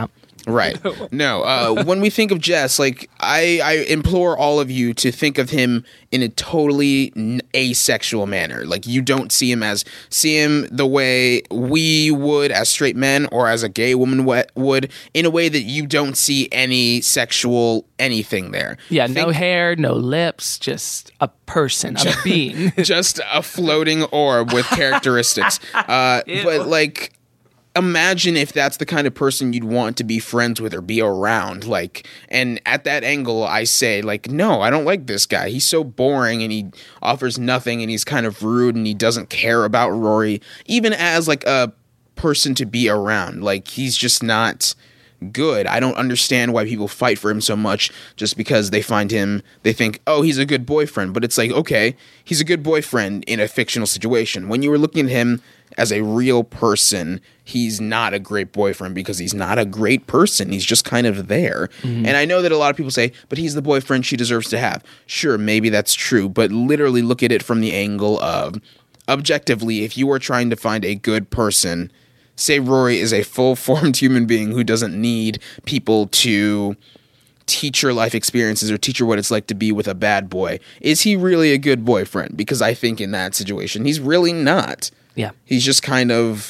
Right. No, uh, when we think of Jess, like, I, I implore all of you to think of him in a totally n- asexual manner. Like, you don't see him as, see him the way we would as straight men or as a gay woman w- would, in a way that you don't see any sexual anything there. Yeah, think, no hair, no lips, just a person, a being. Just a floating orb with characteristics. Uh, but, like... Imagine if that's the kind of person you'd want to be friends with or be around. Like, and at that angle, I say, like, no, I don't like this guy. He's so boring and he offers nothing and he's kind of rude and he doesn't care about Rory, even as like a person to be around. Like, he's just not good. I don't understand why people fight for him so much just because they find him, they think, oh, he's a good boyfriend. But it's like, okay, he's a good boyfriend in a fictional situation. When you were looking at him as a real person, he's not a great boyfriend because he's not a great person. He's just kind of there. Mm-hmm. And I know that a lot of people say, but he's the boyfriend she deserves to have. Sure, maybe that's true, but literally look at it from the angle of, objectively, if you are trying to find a good person, say Rory is a full-formed human being who doesn't need people to teach her life experiences or teach her what it's like to be with a bad boy. Is he really a good boyfriend? Because I think in that situation, he's really not. Yeah. He's just kind of,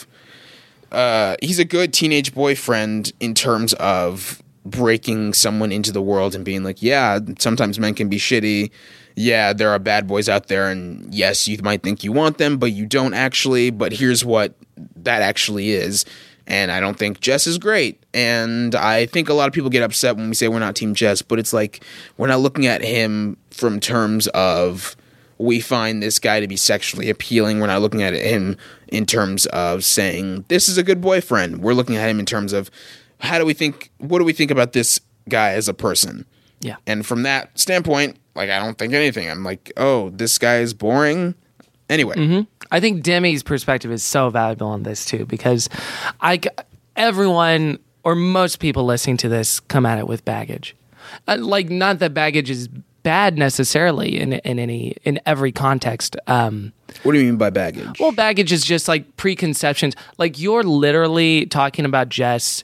uh, he's a good teenage boyfriend in terms of breaking someone into the world and being like, yeah, sometimes men can be shitty. Yeah, there are bad boys out there. And yes, you might think you want them, but you don't actually. But here's what that actually is. And I don't think Jess is great. And I think a lot of people get upset when we say we're not Team Jess, but it's like, we're not looking at him from terms of, we find this guy to be sexually appealing. We're not looking at him in terms of saying, this is a good boyfriend. We're looking at him in terms of, how do we think, what do we think about this guy as a person? Yeah. And from that standpoint, like, I don't think anything. I'm like, oh, this guy is boring. Anyway. Mm-hmm. I think Demi's perspective is so valuable on this too, because I, everyone or most people listening to this come at it with baggage. Uh, like, not that baggage is bad necessarily in in any in every context. Um, what do you mean by baggage? Well, baggage is just like preconceptions. Like, you're literally talking about Jess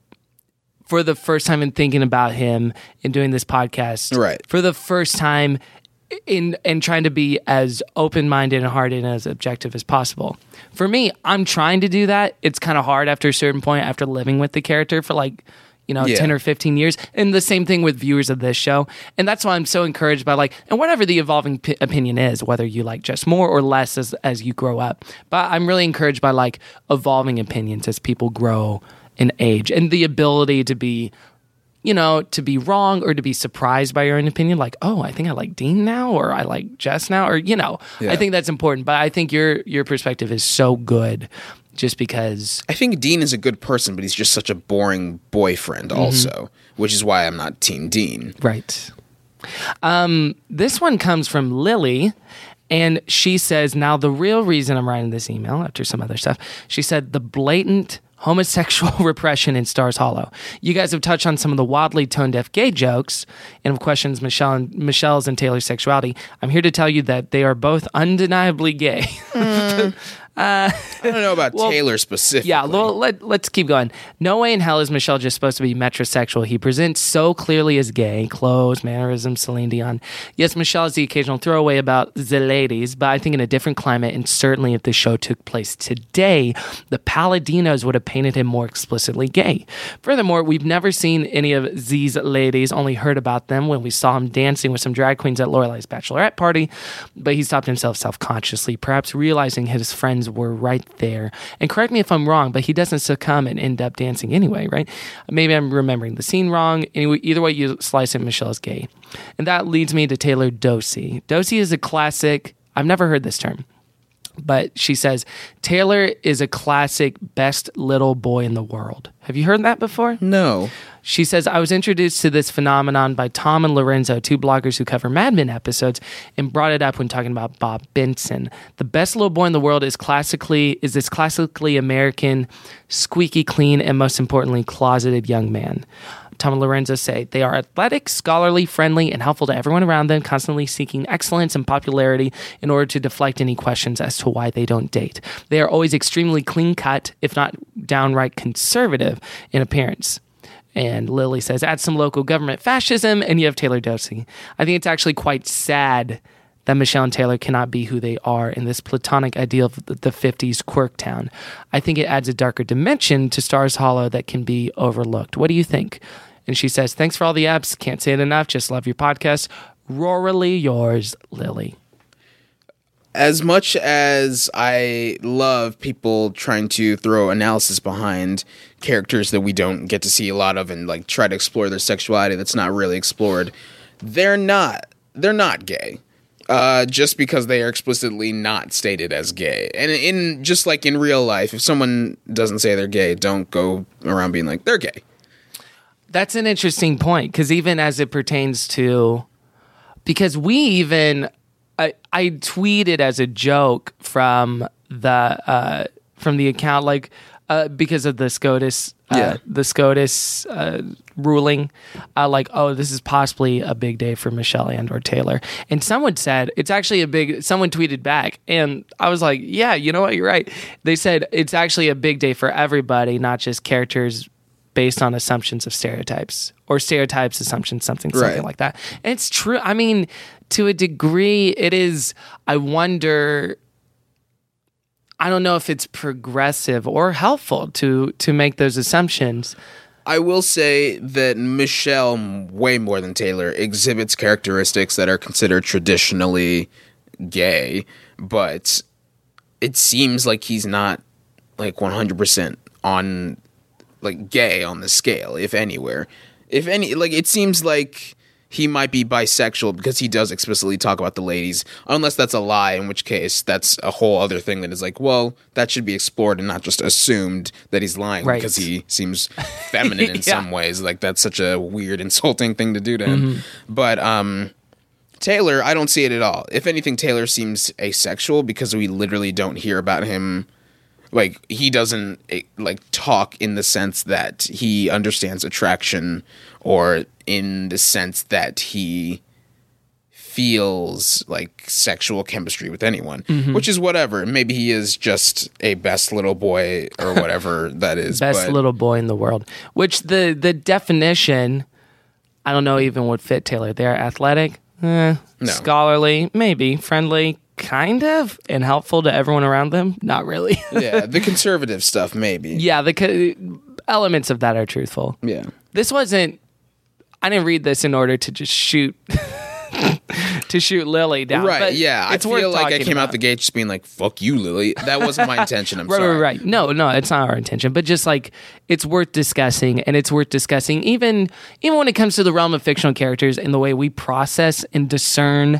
for the first time and thinking about him in doing this podcast. Right. For the first time in and trying to be as open-minded and hearted and as objective as possible. For me, I'm trying to do that. It's kind of hard after a certain point, after living with the character for like, you know, yeah. ten or fifteen years. And the same thing with viewers of this show. And that's why I'm so encouraged by, like, and whatever the evolving p- opinion is, whether you like Jess more or less as, as you grow up. But I'm really encouraged by, like, evolving opinions as people grow in age and the ability to be, you know, to be wrong or to be surprised by your own opinion. Like, oh, I think I like Dean now, or I like Jess now, or, you know, yeah. I think that's important. But I think your your perspective is so good. Just because I think Dean is a good person, but he's just such a boring boyfriend also, mm-hmm. which is why I'm not Team Dean. Right. Um, this one comes from Lily, and she says, now the real reason I'm writing this email, after some other stuff, she said, the blatant homosexual repression in Stars Hollow. You guys have touched on some of the wildly tone-deaf gay jokes and have questions Michelle and, Michelle's and Taylor's sexuality. I'm here to tell you that they are both undeniably gay. Mm. Uh, I don't know about well, Taylor specifically. Yeah, well, let, let's keep going. No way in hell is Michelle just supposed to be metrosexual. He presents so clearly as gay. Clothes, mannerisms, Celine Dion. Yes, Michelle is the occasional throwaway about the ladies, but I think in a different climate, and certainly if the show took place today, the Paladinos would have painted him more explicitly gay. Furthermore, we've never seen any of these ladies, only heard about them when we saw him dancing with some drag queens at Lorelai's bachelorette party, but he stopped himself self-consciously, perhaps realizing his friends were right there. And correct me if I'm wrong, but he doesn't succumb and end up dancing anyway, right? Maybe I'm remembering the scene wrong. Anyway, either way you slice it, Michelle is gay. And that leads me to Taylor Dosey. Dosey is a classic, I've never heard this term, but she says, Taylor is a classic best little boy in the world. Have you heard that before? No. She says, I was introduced to this phenomenon by Tom and Lorenzo, two bloggers who cover Mad Men episodes, and brought it up when talking about Bob Benson. The best little boy in the world is classically is this classically American, squeaky clean, and most importantly, closeted young man. Tom and Lorenzo say they are athletic, scholarly, friendly, and helpful to everyone around them, constantly seeking excellence and popularity in order to deflect any questions as to why they don't date. They are always extremely clean-cut, if not downright conservative in appearance. And Lily says, add some local government fascism, and you have Taylor Dosey. I think it's actually quite sad that Michelle and Taylor cannot be who they are in this platonic ideal of the fifties quirk town. I think it adds a darker dimension to Stars Hollow that can be overlooked. What do you think? And she says, thanks for all the apps. Can't say it enough. Just love your podcast. Roarily yours, Lily. As much as I love people trying to throw analysis behind characters that we don't get to see a lot of and like try to explore their sexuality that's not really explored, they're not they're not gay. Uh, just because they are explicitly not stated as gay. And in just like in real life, if someone doesn't say they're gay, don't go around being like, they're gay. That's an interesting point, because even as it pertains to, because we even, I, I tweeted as a joke from the uh, from the account, like uh, because of the SCOTUS, uh, yeah. the SCOTUS uh, ruling, uh, like, oh, this is possibly a big day for Michelle and or Taylor. And someone said it's actually a big. Someone tweeted back, and I was like, yeah, you know what, you're right. They said it's actually a big day for everybody, not just characters based on assumptions of stereotypes or stereotypes, assumptions, something, something right. like that. And it's true. I mean, to a degree, it is. I wonder. I don't know if it's progressive or helpful to to make those assumptions. I will say that Michelle, way more than Taylor, exhibits characteristics that are considered traditionally gay, but it seems like he's not like one hundred percent on like gay on the scale, if anywhere. If any, like it seems like he might be bisexual because he does explicitly talk about the ladies, unless that's a lie, in which case that's a whole other thing that is like, well, that should be explored and not just assumed that he's lying right. because he seems feminine in yeah. some ways. Like that's such a weird, insulting thing to do to him. Mm-hmm. But um, Taylor, I don't see it at all. If anything, Taylor seems asexual because we literally don't hear about him. Like he doesn't like talk in the sense that he understands attraction or in the sense that he feels like sexual chemistry with anyone, mm-hmm. which is whatever. Maybe he is just a best little boy or whatever that is. Best but. little boy in the world, which the, the definition, I don't know even would fit Taylor. They're athletic, eh, no. scholarly, maybe, friendly, kind of, and helpful to everyone around them. Not really. yeah, the conservative stuff, maybe. Yeah, the co- elements of that are truthful. Yeah. This wasn't, I didn't read this in order to just shoot to shoot Lily down. Right, but yeah. I it's feel worth like I came about. out the gate just being like, fuck you, Lily. That wasn't my intention. I'm right, sorry. Right, right. No, no, it's not our intention. But just like, it's worth discussing, and it's worth discussing even, even when it comes to the realm of fictional characters and the way we process and discern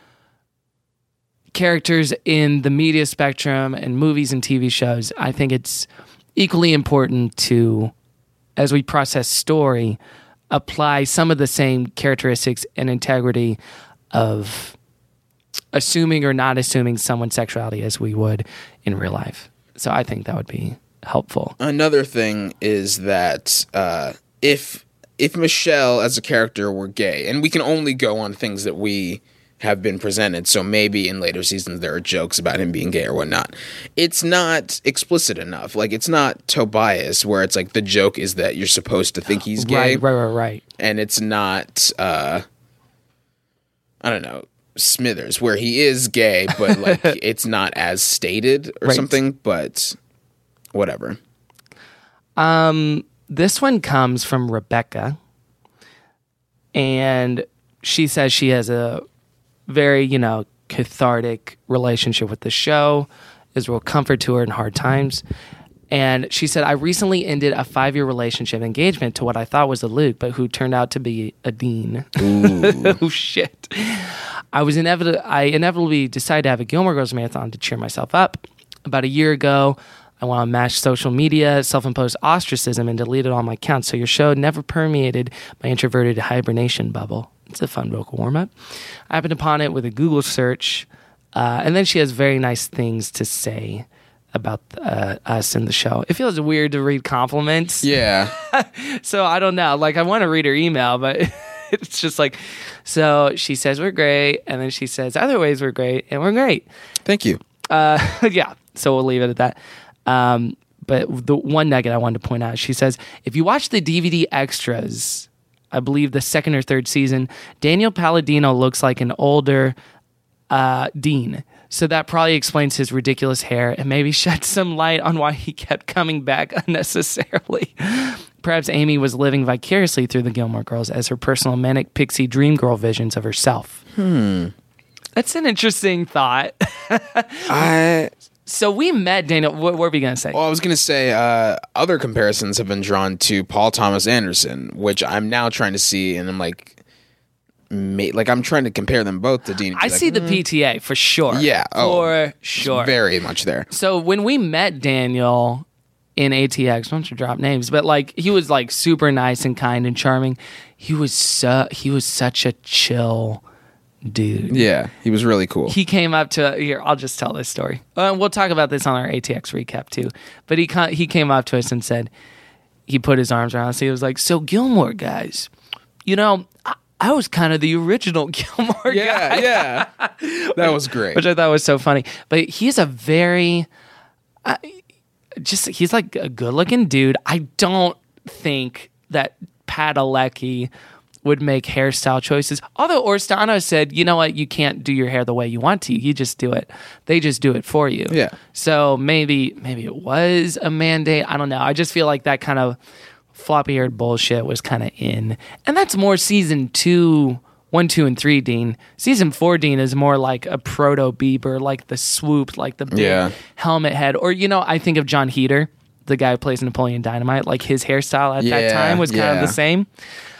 characters in the media spectrum and movies and T V shows. I think it's equally important to, as we process story, apply some of the same characteristics and integrity of assuming or not assuming someone's sexuality as we would in real life. So I think that would be helpful. Another thing is that uh, if if Michelle as a character were gay, and we can only go on things that we have been presented, so maybe in later seasons there are jokes about him being gay or whatnot. It's not explicit enough. Like, it's not Tobias, where it's like the joke is that you're supposed to think he's gay. Right, right, right, right. And it's not, uh, I don't know, Smithers, where he is gay, but like it's not as stated or right. something, but whatever. Um, this one comes from Rebecca, and she says she has a very, you know, cathartic relationship with the show. Is real comfort to her in hard times. And she said, I recently ended a five-year relationship engagement to what I thought was a Luke, but who turned out to be a Dean. Oh, shit. I was inevit- I inevitably decided to have a Gilmore Girls marathon to cheer myself up. About a year ago, I went on MASH social media, self-imposed ostracism, and deleted all my accounts, so your show never permeated my introverted hibernation bubble. It's a fun vocal warm-up. I happened upon it with a Google search, uh, and then she has very nice things to say about uh, us in the show. It feels weird to read compliments. Yeah. So I don't know. Like, I want to read her email, but it's just like, so she says we're great, and then she says other ways we're great, and we're great. Thank you. Uh, yeah, so we'll leave it at that. Um, but the one nugget I wanted to point out, she says, if you watch the D V D extras, I believe the second or third season, Daniel Palladino looks like an older uh, Dean. So that probably explains his ridiculous hair and maybe sheds some light on why he kept coming back unnecessarily. Perhaps Amy was living vicariously through the Gilmore Girls as her personal manic pixie dream girl visions of herself. Hmm. That's an interesting thought. I... So we met Daniel. What, what were we going to say? Well, I was going to say uh, other comparisons have been drawn to Paul Thomas Anderson, which I'm now trying to see, and I'm like, ma- like I'm trying to compare them both to Dean. I like, see the mm. P T A for sure. Yeah, oh, for sure, very much there. So when we met Daniel in A T X, I don't want to drop names, but like he was like super nice and kind and charming. He was su- he was such a chill dude. Yeah, he was really cool. He came up to here. I'll just tell this story. Uh, we'll talk about this on our A T X recap too. But he ca- he came up to us and said, he put his arms around us. He was like, "So Gilmore guys, you know, I, I was kind of the original Gilmore yeah, guy." Yeah, that was great. Which I thought was so funny. But he's a very, uh, just he's like a good-looking dude. I don't think that Padalecki would make hairstyle choices. Although Orstano said, you know what, you can't do your hair the way you want to. You just do it. They just do it for you. Yeah. So maybe maybe it was a mandate. I don't know. I just feel like that kind of floppy-haired bullshit was kind of in. And that's more season two, one, two, and three, Dean. Season four, Dean, is more like a proto-Bieber, like the swoop, like the big yeah. helmet head. Or, you know, I think of John Heder, the guy who plays Napoleon Dynamite. Like his hairstyle at yeah, that time was kind yeah. of the same.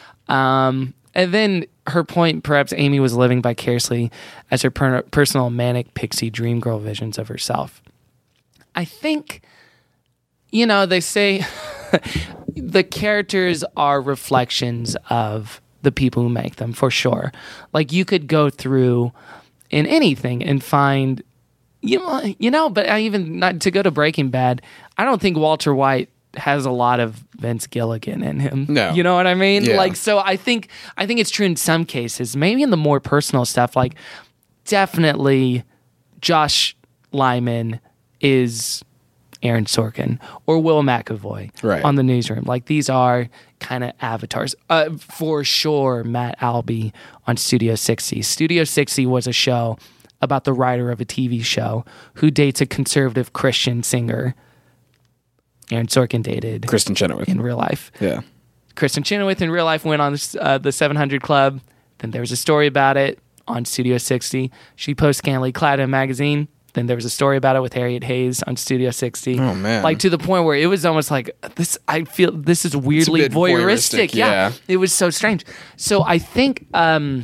Um, and then her point, perhaps Amy was living vicariously as her per- personal manic pixie dream girl visions of herself. I think, you know, they say the characters are reflections of the people who make them, for sure. Like you could go through in anything and find, you know, you know, but I even not to go to Breaking Bad, I don't think Walter White has a lot of Vince Gilligan in him. No. You know what I mean? Yeah. Like, so I think, I think it's true in some cases, maybe in the more personal stuff, like definitely Josh Lyman is Aaron Sorkin or Will McAvoy right. on The Newsroom. Like these are kind of avatars. Uh, for sure, Matt Albee on Studio sixty. Studio sixty was a show about the writer of a T V show who dates a conservative Christian singer. Aaron Sorkin dated Kristen Chenoweth in real life. Yeah. Kristen Chenoweth in real life went on uh, the seven hundred Club. Then there was a story about it on Studio sixty. She posted scantily clad in a magazine. Then there was a story about it with Harriet Hayes on Studio sixty. Oh, man. Like to the point where it was almost like this. I feel this is weirdly bit voyeuristic. voyeuristic, Yeah. yeah. It was so strange. So I think, um,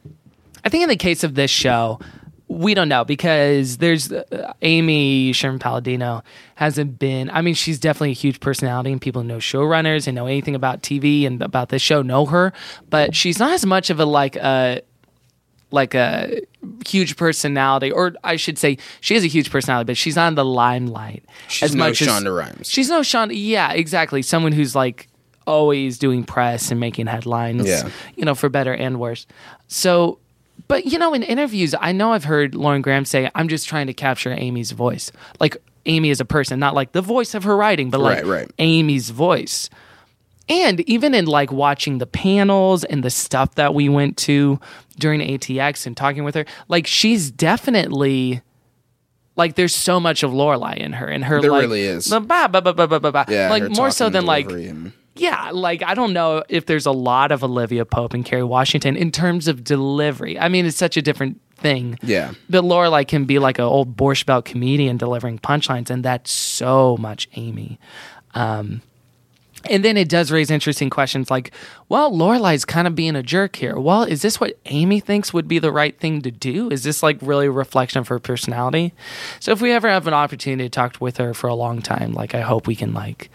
I think in the case of this show, we don't know because there's uh, Amy Sherman Palladino hasn't been. I mean, she's definitely a huge personality, and people who know showrunners and know anything about T V and about this show know her. But she's not as much of a like a like a huge personality, or I should say, she is a huge personality, but she's not in the limelight She's as no much Shonda as Rhimes. she's no Shonda. Yeah, exactly. Someone who's like always doing press and making headlines. Yeah. You know, for better and worse. So. But, you know, in interviews, I know I've heard Lauren Graham say, I'm just trying to capture Amy's voice. Like, Amy as a person, not like the voice of her writing, but like Right, right. Amy's voice. And even in, like, watching the panels and the stuff that we went to during A T X and talking with her, like, she's definitely... Like, there's so much of Lorelai in her. And her, There like... really is. The ba, ba, ba, ba, ba, ba, ba. Yeah, like, her more so talking than, like... delivery and- Yeah, like I don't know if there's a lot of Olivia Pope and Kerry Washington in terms of delivery. I mean, it's such a different thing. Yeah. But Lorelai can be like an old Borscht Belt comedian delivering punchlines, and that's so much Amy. Um, and then it does raise interesting questions like, well, Lorelai's kind of being a jerk here. Well, is this what Amy thinks would be the right thing to do? Is this like really a reflection of her personality? So if we ever have an opportunity to talk with her for a long time, like I hope we can like...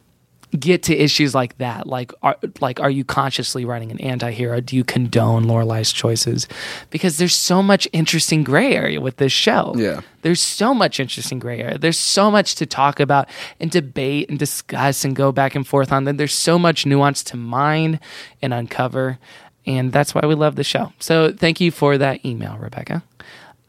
get to issues like that, like are, like are you consciously running an anti-hero? Do you condone Lorelai's choices? Because there's so much interesting gray area with this show. Yeah. There's so much interesting gray area. There's so much to talk about and debate and discuss and go back and forth on. Then there's so much nuance to mine and uncover, and that's why we love the show. So thank you for that email, Rebecca.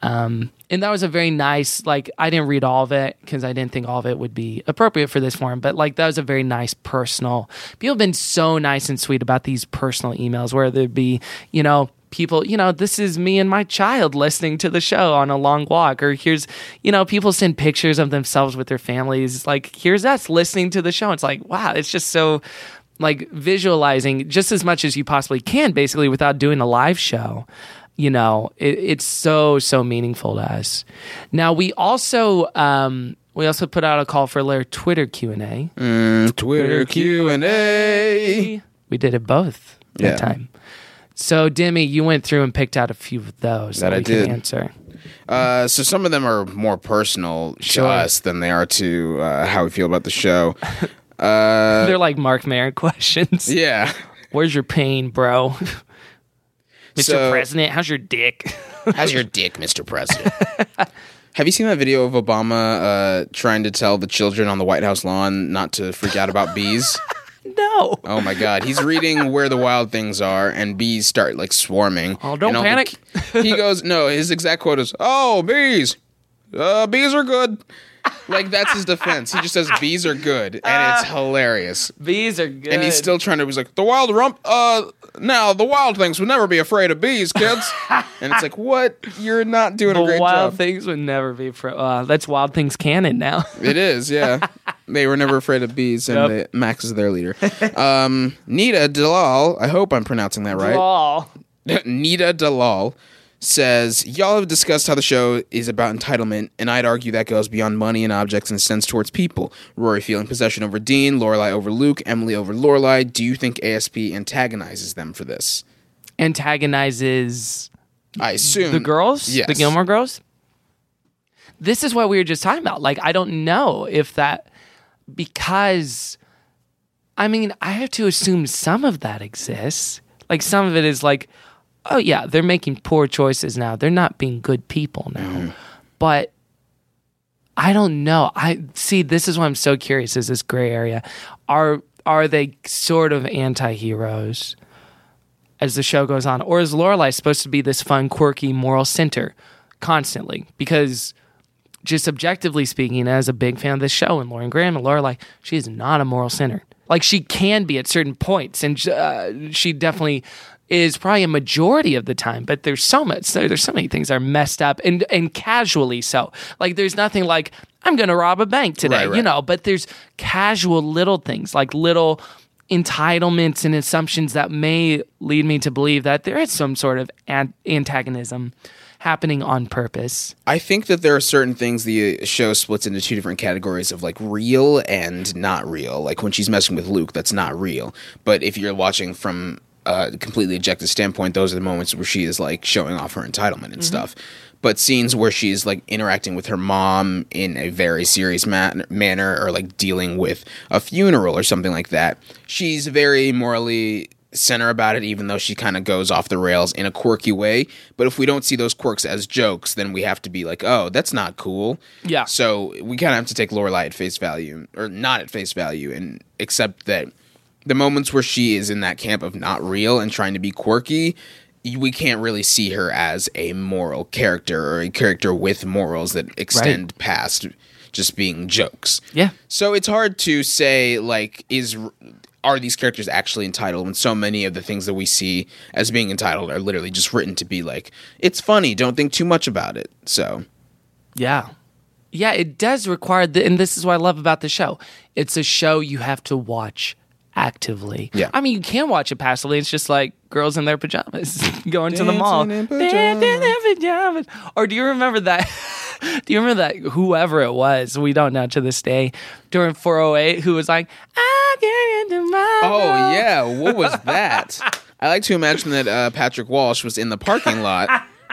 Um, and that was a very nice, like, I didn't read all of it because I didn't think all of it would be appropriate for this forum, but like that was a very nice personal, people have been so nice and sweet about these personal emails where there'd be, you know, people, you know, this is me and my child listening to the show on a long walk, or here's, you know, people send pictures of themselves with their families. Like, here's us listening to the show. It's like, wow, it's just so like visualizing just as much as you possibly can, basically, without doing a live show. You know, it, it's so, so meaningful to us. Now, we also, um, we also put out a call for their Twitter Q and A. Mm, Twitter Q and A. We did it both that Yeah. time. So, Demi, you went through and picked out a few of those that, That I we can did. answer. Uh, so some of them are more personal Sure. to us than they are to uh, how we feel about the show. Uh, They're like Mark Maron questions. yeah. Where's your pain, bro? Mister So- President, how's your dick? How's your dick, Mister President? Have you seen that video of Obama uh, trying to tell the children on the White House lawn not to freak out about bees? No. Oh my God. He's reading Where the Wild Things Are, and bees start like swarming. Oh, don't And all the panic. ki- he goes, no, his exact quote is, oh, bees. Uh, bees are good. Like, that's his defense. He just says bees are good, and it's hilarious. Bees are good. And he's still trying to, he's like, the wild rump, uh, now, the wild things would never be afraid of bees, kids. And it's like, what? You're not doing The a great Wild job. Things would never be. Pro- uh, that's Wild Things canon now. It is, yeah. They were never afraid of bees, and Yep. they, Max is their leader. Um, Nita Dalal, I hope I'm pronouncing that right. Draw. Nita Dalal says, y'all have discussed how the show is about entitlement, and I'd argue that goes beyond money and objects and extends towards people. Rory feeling possession over Dean, Lorelai over Luke, Emily over Lorelai. Do you think A S P antagonizes them for this? Antagonizes I assume. the girls? Yes. The Gilmore Girls? This is what we were just talking about. Like, I don't know if that, because, I mean, I have to assume some of that exists. Like, some of it is like, oh, yeah, they're making poor choices now. They're not being good people now. Mm-hmm. But I don't know. I see, this is why I'm so curious, is this gray area. Are are they sort of anti-heroes as the show goes on? Or is Lorelai supposed to be this fun, quirky, moral center constantly? Because just objectively speaking, as a big fan of this show, and Lauren Graham and Lorelai, she is not a moral center. Like, she can be at certain points, and uh, she definitely is probably a majority of the time, but there's so much, there's so many things that are messed up, and and casually so. Like, there's nothing like, I'm going to rob a bank today, Right, right. you know, but there's casual little things, like little entitlements and assumptions that may lead me to believe that there is some sort of an- antagonism happening on purpose. I think that there are certain things the show splits into two different categories of like real and not real. Like when she's messing with Luke, that's not real. But if you're watching from a completely objective standpoint, those are the moments where she is like showing off her entitlement and Mm-hmm. stuff. But scenes where she's like interacting with her mom in a very serious man- manner, or like dealing with a funeral or something like that, she's very morally center about it, even though she kind of goes off the rails in a quirky way. But if we don't see those quirks as jokes, then we have to be like, oh, that's not cool. Yeah. So we kind of have to take Lorelai at face value, or not at face value, and accept that the moments where she is in that camp of not real and trying to be quirky, we can't really see her as a moral character, or a character with morals that extend past just being jokes. Yeah. So it's hard to say, like, is are these characters actually entitled when so many of the things that we see as being entitled are literally just written to be like, it's funny, don't think too much about it. So Yeah. Yeah, it does require, the, and this is what I love about the show. It's a show you have to watch actively. Yeah. I mean, you can watch it passively. It's just like girls in their pajamas going to the Dancing mall. in Dancing in their pajamas. Or do you remember that? Do you remember that whoever it was, we don't know to this day, during four oh eight, who was like, I can't get tomorrow. Oh, yeah. What was that? I like to imagine that uh, Patrick Walsh was in the parking lot.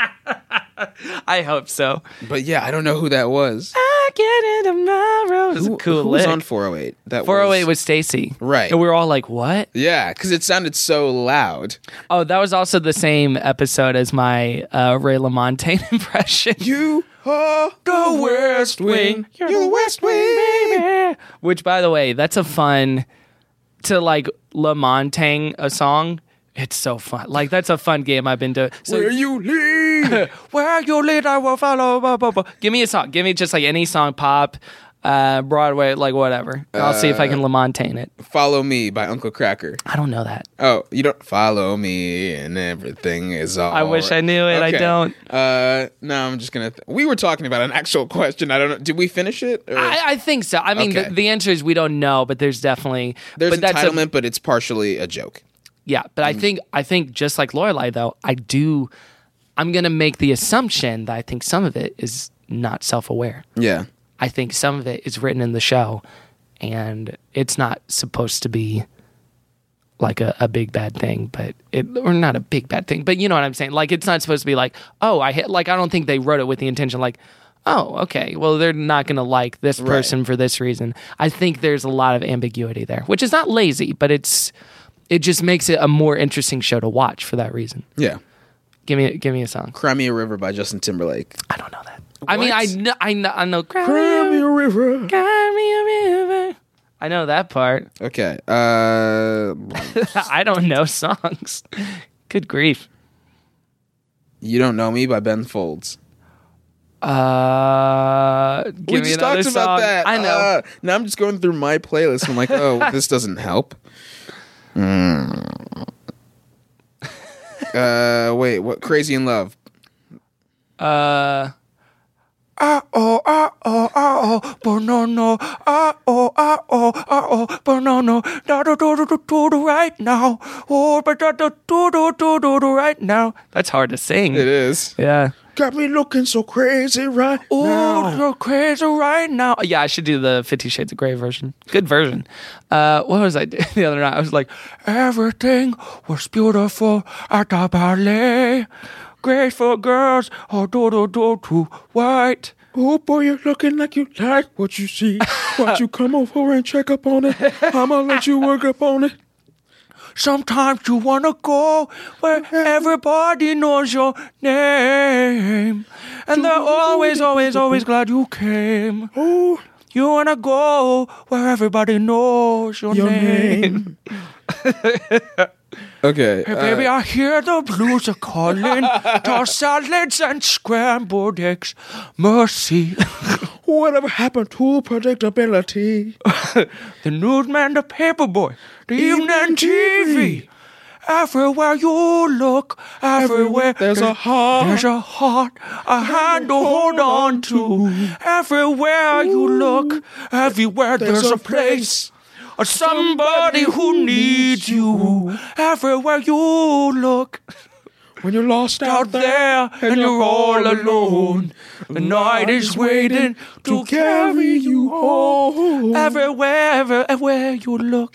I hope so. But yeah, I don't know who that was. I get it tomorrow. It was Who, a cool who was lick. on four oh eight? That four oh eight was Stacy. Right. And we were all like, what? Yeah, because it sounded so loud. Oh, that was also the same episode as my uh, Ray LaMontagne impression. You are the West Wing. You're the West Wing. baby. Which, by the way, that's a fun to like LaMontagne a song. It's so fun. Like, that's a fun game I've been doing. So, Where you lead, where you lead, I will follow. Blah, blah, blah. Give me a song. Give me just like any song, pop, uh, Broadway, like whatever. I'll uh, see if I can LaMontagne it. Follow Me by Uncle Cracker. I don't know that. Oh, you don't follow me and everything is all I wish I knew it. Okay. I don't. Uh, no, I'm just going to. Th- we were talking about an actual question. I don't know. Did we finish it? Or? I, I think so. I mean, okay. the, the answer is we don't know, but there's definitely. There's but entitlement, that's a, but it's partially a joke. Yeah, but I think I think just like Lorelai, though, I do. I'm gonna make the assumption that I think some of it is not self-aware. Yeah, I think some of it is written in the show, and it's not supposed to be like a, a big bad thing, but it or not a big bad thing, but you know what I'm saying. Like it's not supposed to be like, oh, I hit. Like I don't think they wrote it with the intention like, oh, okay, well they're not gonna like this person right. for this reason. I think there's a lot of ambiguity there, which is not lazy, but it's. It just makes it a more interesting show to watch for that reason. Yeah. Give me give me a song. Cry Me a River by Justin Timberlake. I don't know that. What? I mean, I know, I know, I know Cry, Cry Me a River. Cry Me a River. I know that part. Okay. Uh, I don't know songs. Good grief. You Don't Know Me by Ben Folds. Uh, give we me just another talked song. about that. I know. Uh, now I'm just going through my playlist. And I'm like, oh, this doesn't help. Mm. uh, wait, what? Crazy in Love. Uh. Ah oh ah oh ah oh banana ah oh ah oh ah oh banana da da da da da da right now oh but da da da da da da right now. That's hard to sing. It is. Yeah. Got me looking so crazy right Ooh, now. Oh, so crazy right now. Yeah, I should do the Fifty Shades of Grey version. Good version. Uh, what was I doing the other night? I was like, everything was beautiful at the ballet. Graceful girls, oh, do, do, do, do, white. Oh, boy, you're looking like you like what you see. Why don't you come over and check up on it? I'ma let you work up on it. Sometimes you wanna go where everybody knows your name. And they're always, always, always glad you came. Oh, you wanna go where everybody knows your, your name. name. Okay. Hey, baby, uh, I hear the blues are calling. Tossed salads and scrambled eggs. Mercy. Whatever happened to predictability? The newsman, the paperboy, the evening, evening T V. Everywhere you look, everywhere there's, there's a heart. There's a heart, a hand to hold on to. Everywhere you look, everywhere there's, there's a place. Or somebody who needs you. Everywhere you look. When you're lost out, out there and you're all alone, the night is waiting to carry you home. Everywhere, everywhere you look.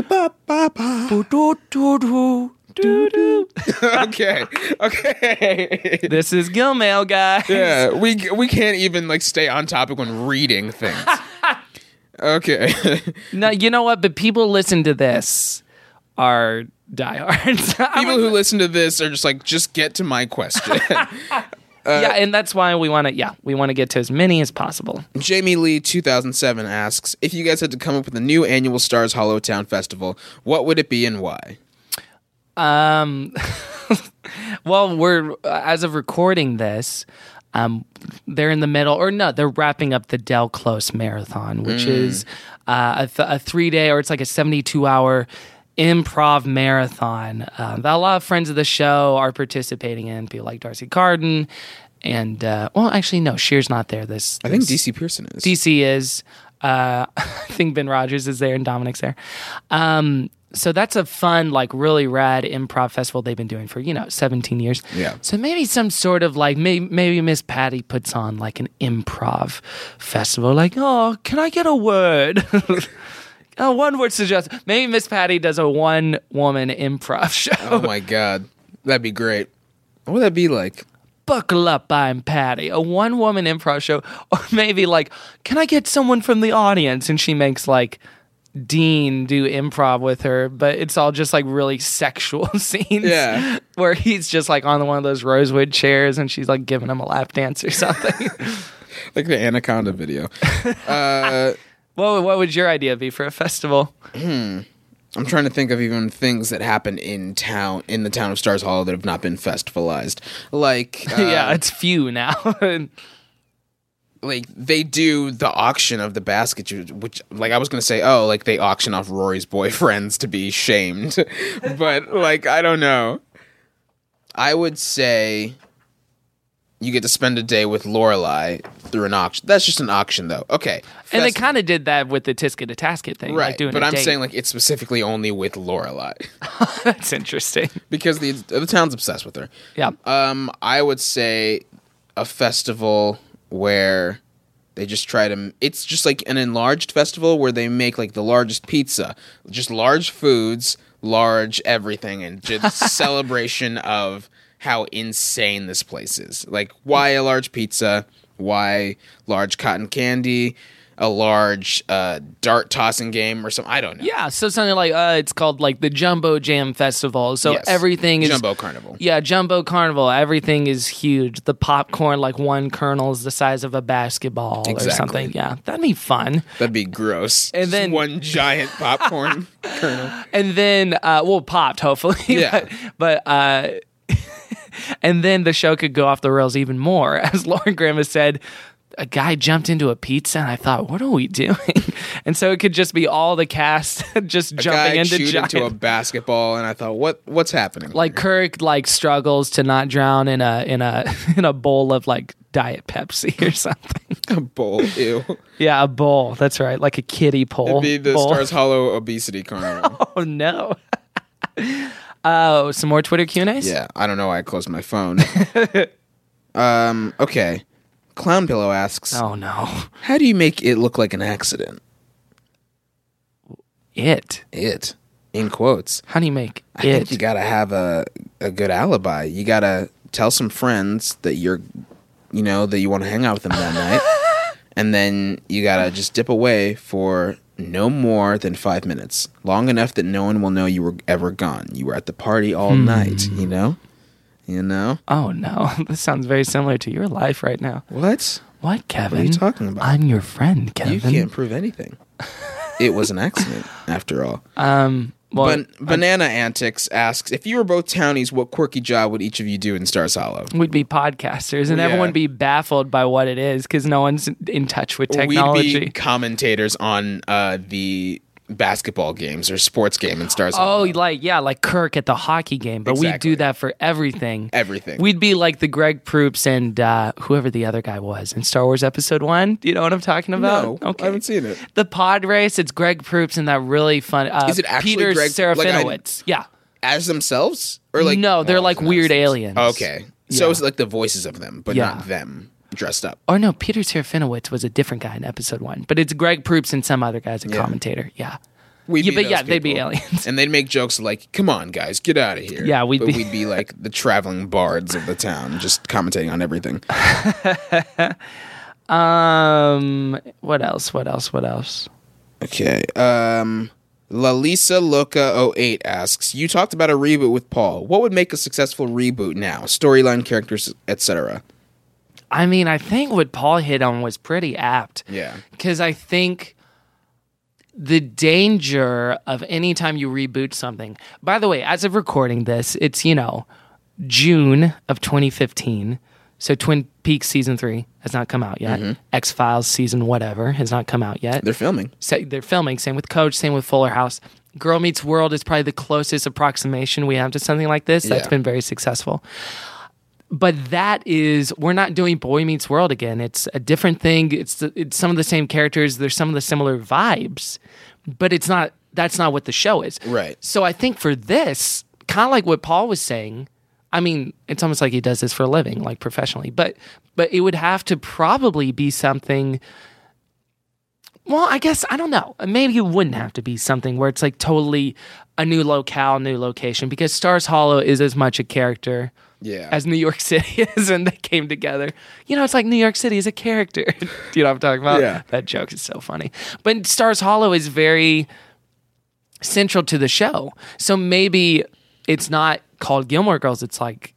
Okay, okay. This is Gil Mail, guys. Yeah, we we can't even like stay on topic when reading things. Okay. No, you know what? But people listen to this are diehards. People who listen to this are just like, just get to my question. uh, yeah, and that's why we want to. Yeah, we want to get to as many as possible. Jamie Lee two thousand seven asks, if you guys had to come up with a new annual Stars Hollow Town Festival, what would it be and why? Um. Well, we're as of recording this. Um, they're in the middle, or no, they're wrapping up the Del Close Marathon, which mm. is uh, a, th- a three-day, or it's like a seventy-two hour improv marathon uh, that a lot of friends of the show are participating in. People like Darcy Carden, and uh, well, actually, no, Sheer's not there. This, this I think D C Pearson is. D C is. Uh, I think Ben Rogers is there and Dominic's there. Um, So that's a fun, like, really rad improv festival they've been doing for, you know, seventeen years. Yeah. So maybe some sort of, like, maybe, maybe Miss Patty puts on, like, an improv festival. Like, oh, can I get a word? Oh, one word suggested. Maybe Miss Patty does a one-woman improv show. Oh, my God. That'd be great. What would that be like? Buckle up, I'm Patty. A one-woman improv show. Or maybe, like, can I get someone from the audience? And she makes, like... Dean do improv with her, but it's all just like really sexual scenes. Yeah. Where he's just like on one of those rosewood chairs and she's like giving him a lap dance or something. Like the Anaconda video. uh, what, what would your idea be for a festival? Hmm. I'm trying to think of even things that happen in town, in the town of Stars Hollow that have not been festivalized. Like, uh, yeah, it's few now. like they do the auction of the basket, which, like, I was gonna say, oh, like they auction off Rory's boyfriends to be shamed, but like I don't know. I would say you get to spend a day with Lorelai through an auction. That's just an auction, though. Okay. And they kind of did that with the Tisket to Tasket thing. Right. Like doing but a I'm date. saying, like, it's specifically only with Lorelai. That's interesting. Because the the town's obsessed with her. Yeah. Um, I would say a festival where they just try to... It's just like an enlarged festival where they make, like, the largest pizza. Just large foods, large everything, and just celebration of... how insane this place is. Like, why a large pizza? Why large cotton candy? A large uh, dart tossing game or something? I don't know. Yeah, so something like, uh, it's called like the Jumbo Jam Festival. So Yes. everything is... Jumbo Carnival. Yeah, Jumbo Carnival. Everything is huge. The popcorn, like one kernel is the size of a basketball Exactly. or something. Yeah, that'd be fun. That'd be gross. And Just then- one giant popcorn kernel. And then, uh, well, popped, hopefully. Yeah. but... but uh, and then the show could go off the rails even more. As Lauren Graham has said, a guy jumped into a pizza, and I thought, what are we doing? And so it could just be all the cast just A jumping guy into chewed giant... into a basketball, and I thought, what what's happening? like Kirk like struggles to not drown in a in a in a bowl of like Diet Pepsi or something. a bowl. Ew. Yeah, a bowl. That's right, like a kiddie bowl. It'd be the bowl. Stars Hollow Obesity Carnival. Oh no. Oh, some more Twitter Q and A's? Yeah, I don't know why I closed my phone. um. Okay. Clown Pillow asks, Oh no. how do you make it look like an accident? It. It. In quotes. How do you make I it? think you gotta have a, a good alibi. You gotta tell some friends that you're, you know, that you want to hang out with them that night. And then you gotta just dip away for no more than five minutes. Long enough that no one will know you were ever gone. You were at the party all Hmm. night, you know? You know? Oh no. This sounds very similar to your life right now. What? What, Kevin? What are you talking about? I'm your friend, Kevin. You can't prove anything. It was an accident, after all. Um well Ban- Banana Antics asks, if you were both townies, what quirky job would each of you do in Stars Hollow? we'd be podcasters and Yeah. everyone be baffled by what it is because no one's in touch with technology. We'd be commentators on uh, the basketball games or sports game in Stars Oh, Hollow. like yeah, like Kirk at the hockey game, but we Exactly. do that for everything. Everything. We'd be like the Greg Proops and uh, whoever the other guy was in Star Wars Episode One. Do you know what I'm talking about? No, I haven't seen it. The pod race. It's Greg Proops and that really fun. Uh, Is it actually Peter Greg- like, I- Serafinowicz? yeah. As themselves? Or like No, they're oh, like that's weird nice. aliens. Okay. So Yeah. it's like the voices of them, but Yeah. not them dressed up. Or no, Peter Serafinowicz was a different guy in Episode One, but it's Greg Proops and some other guy as a Yeah. commentator. Yeah. We'd Yeah, be but those yeah, they'd be people. aliens. And they'd make jokes like, come on, guys, get out of here. Yeah, we'd but be- we'd be like the traveling bards of the town, just commentating on everything. Um. What else? What else? What else? Okay. Um, Lalisa Loca oh eight asks, you talked about a reboot with Paul. What would make a successful reboot now? Storyline, characters, et cetera. I mean, I think what Paul hit on was pretty apt. Yeah. Because I think the danger of any time you reboot something. By the way, as of recording this, it's, you know, June of twenty fifteen. So Twin Peaks season three has not come out yet. Mm-hmm. X-Files season whatever has not come out yet. They're filming. So they're filming. Same with Coach. Same with Fuller House. Girl Meets World is probably the closest approximation we have to something like this. That's Yeah. been very successful. But that is, we're not doing Boy Meets World again. It's a different thing. It's the, it's some of the same characters. There's some of the similar vibes, but it's not. That's not what the show is. Right. So I think for this, kind of like what Paul was saying. I mean, it's almost like he does this for a living, like professionally. But but it would have to probably be something. Well, I guess I don't know. Maybe it wouldn't have to be something where it's like totally a new locale, new location, because Stars Hollow is as much a character Yeah. as New York City is, and they came together. You know, it's like New York City is a character. Do you know what I'm talking about? Yeah. That joke is so funny. But Stars Hollow is very central to the show. So maybe it's not called Gilmore Girls. It's like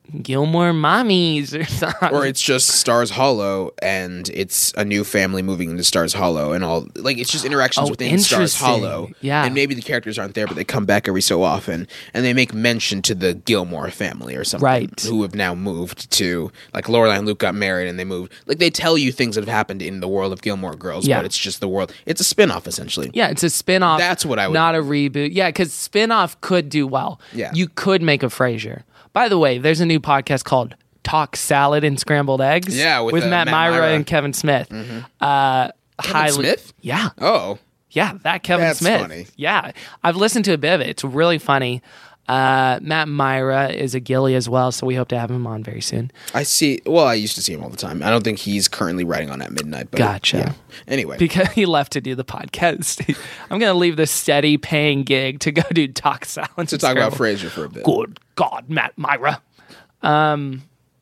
Gilmore Mommies or something. Or it's just Stars Hollow and it's a new family moving into Stars Hollow and all. Like, it's just interactions Oh, within Stars interesting. Hollow. Yeah. And maybe the characters aren't there, but they come back every so often. And they make mention to the Gilmore family or something. Right. Who have now moved to, like, Lorelai and Luke got married and they moved. Like, they tell you things that have happened in the world of Gilmore Girls, Yeah. but it's just the world. It's a spin-off, essentially. Yeah, it's a spin-off. That's what I would- Not a reboot. Yeah, because spin-off could do well. Yeah. You could make a Frasier. By the way, there's a new podcast called Talk Salad and Scrambled Eggs. Yeah, with, uh, Matt, Matt Myra, Myra. and Kevin Smith. Uh, Kevin highly- Smith? Yeah. Oh. Yeah, that Kevin That's Smith. funny. Yeah. I've listened to a bit of it. It's really funny. Uh, Matt Myra is a Gilly as well, so we hope to have him on very soon. I see. Well, I used to see him all the time. I don't think he's currently writing on At Midnight. But Gotcha. Yeah. Anyway. Because he left to do the podcast. I'm going to leave the steady paying gig to go do Talk Salad. to talk about Frasier for a bit. Good God, Matt Myra. Um,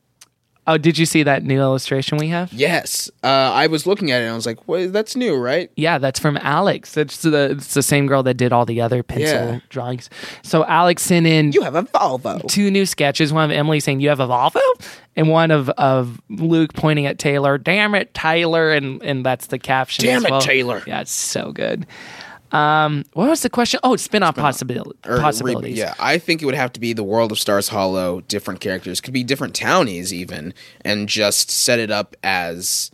oh, did you see that new illustration we have? Yes. Uh, I was looking at it and I was like, well, that's new, right? Yeah, that's from Alex. It's the it's the same girl that did all the other pencil Yeah. drawings. So Alex sent in You have a Volvo. two new sketches. One of Emily saying, "You have a Volvo," and one of, of Luke pointing at Taylor. Damn it, Taylor, and and that's the caption. Damn as it, well. Taylor. Yeah, it's so good. Um, what was the question? Oh, spin-off possibility Or re- possibilities. yeah, I think it would have to be the world of Stars Hollow, different characters. Could be different townies even, and just set it up as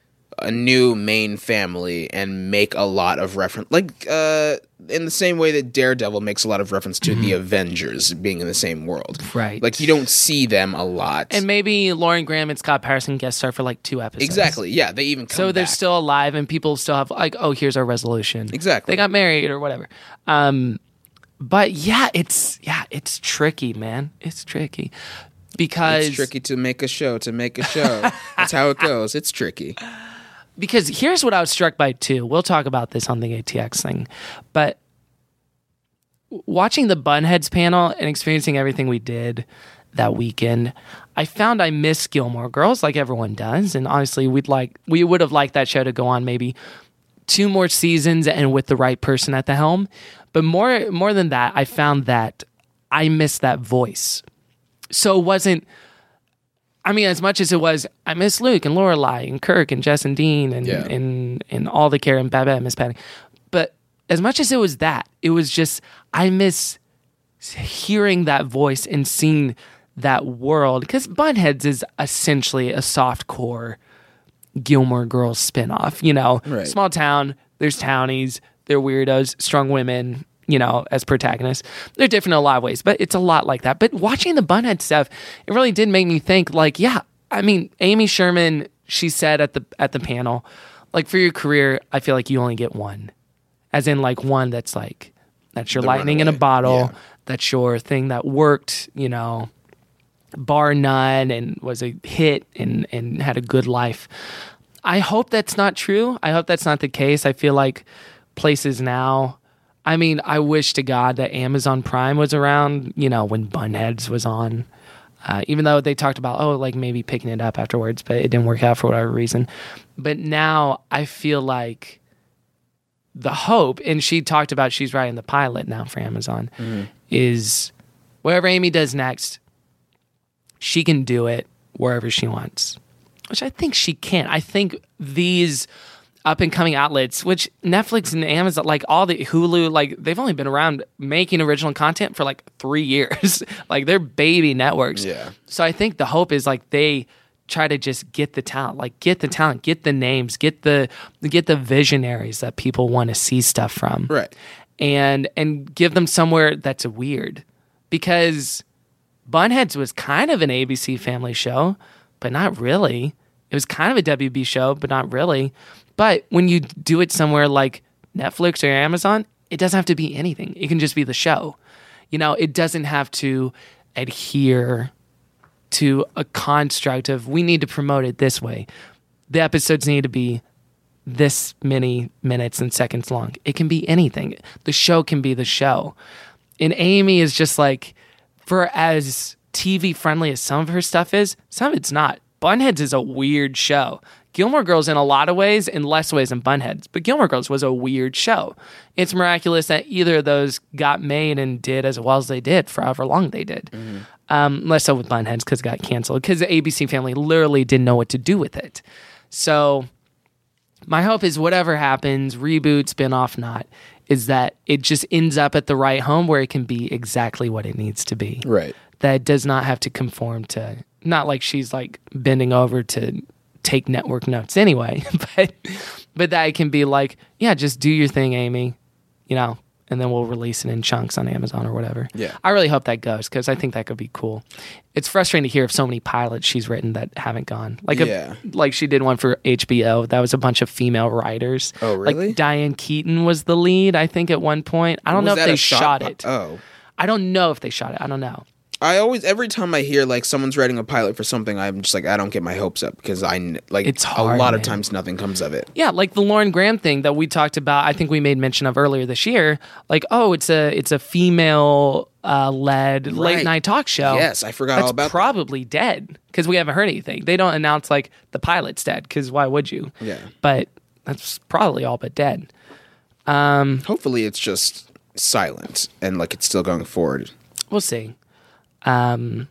a new main family and make a lot of reference. Like, uh, in the same way that Daredevil makes a lot of reference to the Avengers being in the same world. Right. Like, you don't see them a lot. And maybe Lauren Graham and Scott Patterson guest star for like two episodes. Exactly. Yeah, they even come So they're back. still alive, and people still have like, oh, here's our resolution. Exactly. They got married or whatever. Um, but yeah, it's yeah, it's tricky, man. It's tricky because It's tricky to make a show, to make a show. That's how it goes. It's tricky. because here's what I was struck by too. We'll talk about this on the A T X thing, but watching the Bunheads panel and experiencing everything we did that weekend, I found I miss Gilmore Girls like everyone does, and honestly, we'd like we would have liked that show to go on maybe two more seasons and with the right person at the helm. But more more than that, I found that I missed that voice. So it wasn't. I mean, as much as it was, I miss Luke and Lorelai and Kirk and Jess and Dean and Yeah. and, and all the care and Babette and Miss Patty. But as much as it was that, it was just I miss hearing that voice and seeing that world, because Bunheads is essentially a soft core Gilmore Girls spinoff. You know, Right. small town. There's townies. They're weirdos. Strong women. You know, as protagonists. They're different in a lot of ways, but it's a lot like that. But watching the Bunhead stuff, it really did make me think, like, yeah, I mean, Amy Sherman, she said at the at the panel, like, for your career, I feel like you only get one. As in, like, one that's like, that's your The lightning in a runaway, bottle. yeah. That's your thing that worked, you know, bar none, and was a hit and, and had a good life. I hope that's not true. I hope that's not the case. I feel like places now, I mean, I wish to God that Amazon Prime was around, you know, when Bunheads was on. Uh, even though they talked about, oh, like maybe picking it up afterwards, but it didn't work out for whatever reason. But now I feel like the hope, and she talked about she's writing the pilot now for Amazon, Mm-hmm. is whatever Amy does next, she can do it wherever she wants, which I think she can. I think these up and coming outlets, which Netflix and Amazon, like all the Hulu, like they've only been around making original content for like three years. Like they're baby networks. Yeah. So I think the hope is like they try to just get the talent, like get the talent, get the names, get the get the visionaries that people want to see stuff from. Right. And and give them somewhere that's weird. Because Bunheads was kind of an A B C family show, but not really. It was kind of a W B show, but not really. But when you do it somewhere like Netflix or Amazon, it doesn't have to be anything. It can just be the show. You know, it doesn't have to adhere to a construct of we need to promote it this way. The episodes need to be this many minutes and seconds long. It can be anything. The show can be the show. And Amy is just like, for as T V friendly as some of her stuff is, some of it's not. Bunheads is a weird show. Gilmore Girls in a lot of ways, in less ways than Bunheads. But Gilmore Girls was a weird show. It's miraculous that either of those got made and did as well as they did for however long they did. Mm-hmm. Um, less so with Bunheads because it got canceled. Because the A B C family literally didn't know what to do with it. So my hope is whatever happens, reboot, spinoff, not, is that it just ends up at the right home where it can be exactly what it needs to be. Right. That does not have to conform to, not like she's like bending over to take network notes anyway, but but that it can be like, yeah, just do your thing, Amy, you know, and then we'll release it in chunks on Amazon or whatever. Yeah. I really hope that goes because I think that could be cool. It's frustrating to hear of so many pilots she's written that haven't gone. Like yeah. a, like she did one for H B O. That was a bunch of female writers. Oh, really? Like Diane Keaton was the lead, I think, at one point. I don't was know if they shot, shot pi- it. Oh. I don't know if they shot it. I don't know. I always, every time I hear like someone's writing a pilot for something, I'm just like, I don't get my hopes up because I like it's hard, a lot man. of times nothing comes of it. Yeah, like the Lauren Graham thing that we talked about. I think we made mention of earlier this year. Like, oh, it's a it's a female uh, led Right. late night talk show. Yes, I forgot That's all about probably that. Dead because we haven't heard anything. They don't announce like the pilot's dead because why would you? Yeah, but that's probably all but dead. Um, Hopefully, it's just silent and like it's still going forward. We'll see. Um,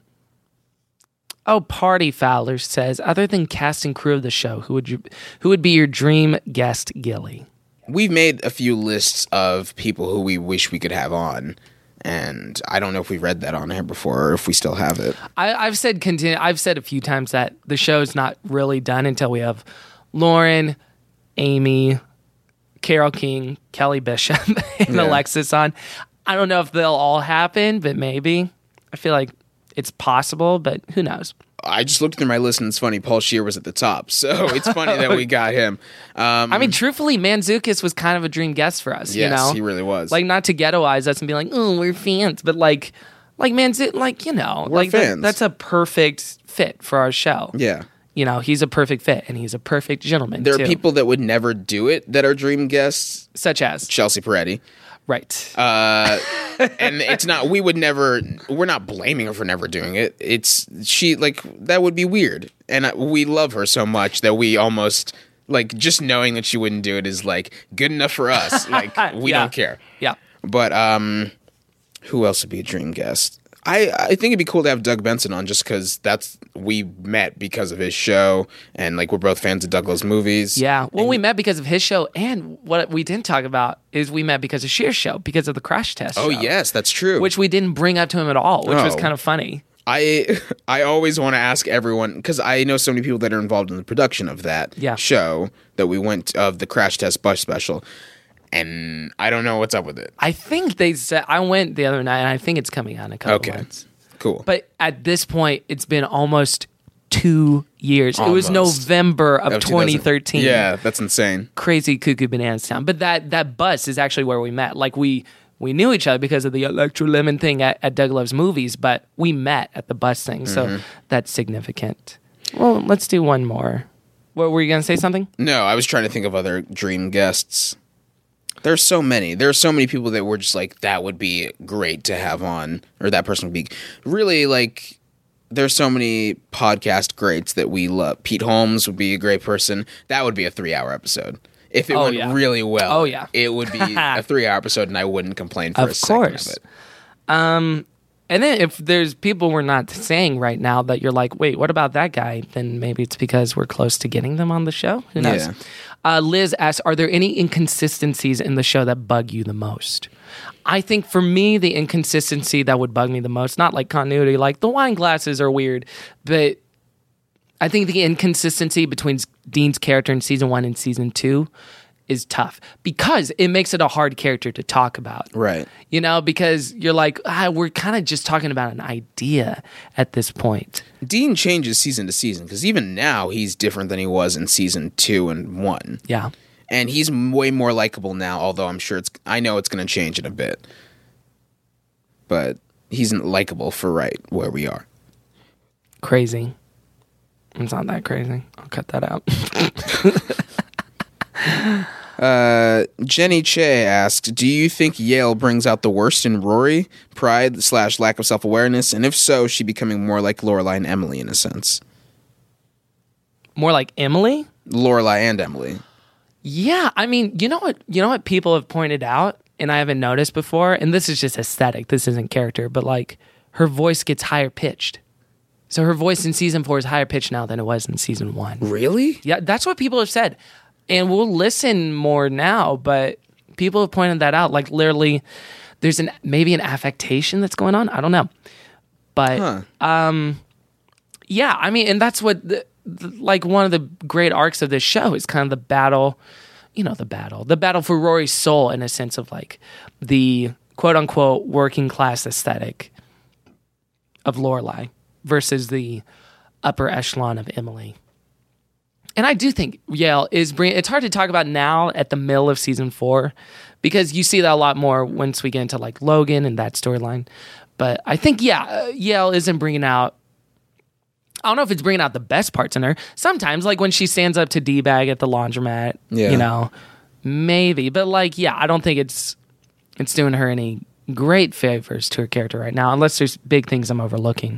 oh, Party Fowler says, other than cast and crew of the show, who would you, who would be your dream guest, Gilly? We've made a few lists of people who we wish we could have on, and I don't know if we read that on here before or if we still have it. I, I've said continue. I've said a few times that the show's not really done until we have Lauren, Amy, Carole King, Kelly Bishop, and Yeah. Alexis on. I don't know if they'll all happen, but maybe. I feel like it's possible, but who knows? I just looked through my list and it's funny. Paul Scheer was at the top, so it's funny that we got him. Um, I mean, truthfully, Manzukis was kind of a dream guest for us. yes, you know, he really was. Like, not to ghettoize us and be like, "Oh, we're fans," but like, like Manzuk, like you know, We're like that- fans. that's a perfect fit for our show. yeah. You know, he's a perfect fit, and he's a perfect gentleman. There too. are people that would never do it that are dream guests. such as Chelsea Peretti. right. Uh, and it's not, we would never, we're not blaming her for never doing it. It's, she, like, that would be weird. And I, we love her so much that we almost, like, just knowing that she wouldn't do it is, like, good enough for us. Like, we Yeah. don't care. Yeah. But, um, who else would be a dream guest? I, I think it'd be cool to have Doug Benson on just because that's, we met because of his show and, like, we're both fans of Douglas movies. Yeah. Well, we met because of his show, and what we didn't talk about is we met because of Sheer's show, because of the Crash Test Oh, show, yes, that's true. which we didn't bring up to him at all, which was No. kind of funny. I I always want to ask everyone because I know so many people that are involved in the production of that Yeah. show that we went of the Crash Test Bus Special, and I don't know what's up with it. I think they said, I went the other night, and I think it's coming out in a couple Okay, months. cool. But at this point, it's been almost two years. It was Almost. November of Of two thousand twenty thirteen. Yeah, that's insane. Crazy cuckoo bananas town. But that that bus is actually where we met. Like we we knew each other because of the Electro Lemon thing at, at Doug Loves Movies, but we met at the bus thing. So Mm-hmm. that's significant. Well, let's do one more. What were you gonna say? Something? No, I was trying to think of other dream guests. There's so many. There are so many people that were just like, that would be great to have on, or that person would be really like. There's so many podcast greats that we love. Pete Holmes would be a great person. That would be a three-hour episode. If it Oh, went yeah. really well, Oh, yeah. it would be a three-hour episode, and I wouldn't complain for Of a second course. of it. Um, and then if there's people we're not saying right now that you're like, wait, what about that guy? Then maybe it's because we're close to getting them on the show. Who knows? Yeah. Uh, Liz asks, are there any inconsistencies in the show that bug you the most? I think for me, the inconsistency that would bug me the most, not like continuity, like the wine glasses are weird, but I think the inconsistency between Dean's character in season one and season two is tough because it makes it a hard character to talk about. Right. You know, because you're like, ah, we're kind of just talking about an idea at this point. Dean changes season to season because even now he's different than he was in season two and one. Yeah. And he's way more likable now, although I'm sure it's, I know it's going to change in a bit. But he's likable for right where we are. Crazy. It's not that crazy. I'll cut that out. Uh, Jenny Che asked, do you think Yale brings out the worst in Rory? Pride slash lack of self-awareness? And if so, she becoming more like Lorelai and Emily in a sense. More like Emily? Lorelai and Emily. Yeah, I mean, you know what? You know what people have pointed out, and I haven't noticed before. And this is just aesthetic. This isn't character, but like her voice gets higher pitched. So her voice in season four is higher pitched now than it was in season one. Really? Yeah, that's what people have said, and we'll listen more now. But people have pointed that out. Like literally, there's an maybe an affectation that's going on. I don't know, but Huh. um, yeah. I mean, and that's what. The, like one of the great arcs of this show is kind of the battle, you know, the battle, the battle for Rory's soul in a sense of like the quote unquote working class aesthetic of Lorelai versus the upper echelon of Emily. And I do think Yale is bringing, it's hard to talk about now at the middle of season four because you see that a lot more once we get into like Logan and that storyline. But I think, yeah, uh, Yale isn't bringing out, I don't know if it's bringing out the best parts in her. Sometimes, like when she stands up to D-bag at the laundromat, Yeah. you know, maybe. But like, yeah, I don't think it's it's doing her any great favors to her character right now, unless there's big things I'm overlooking.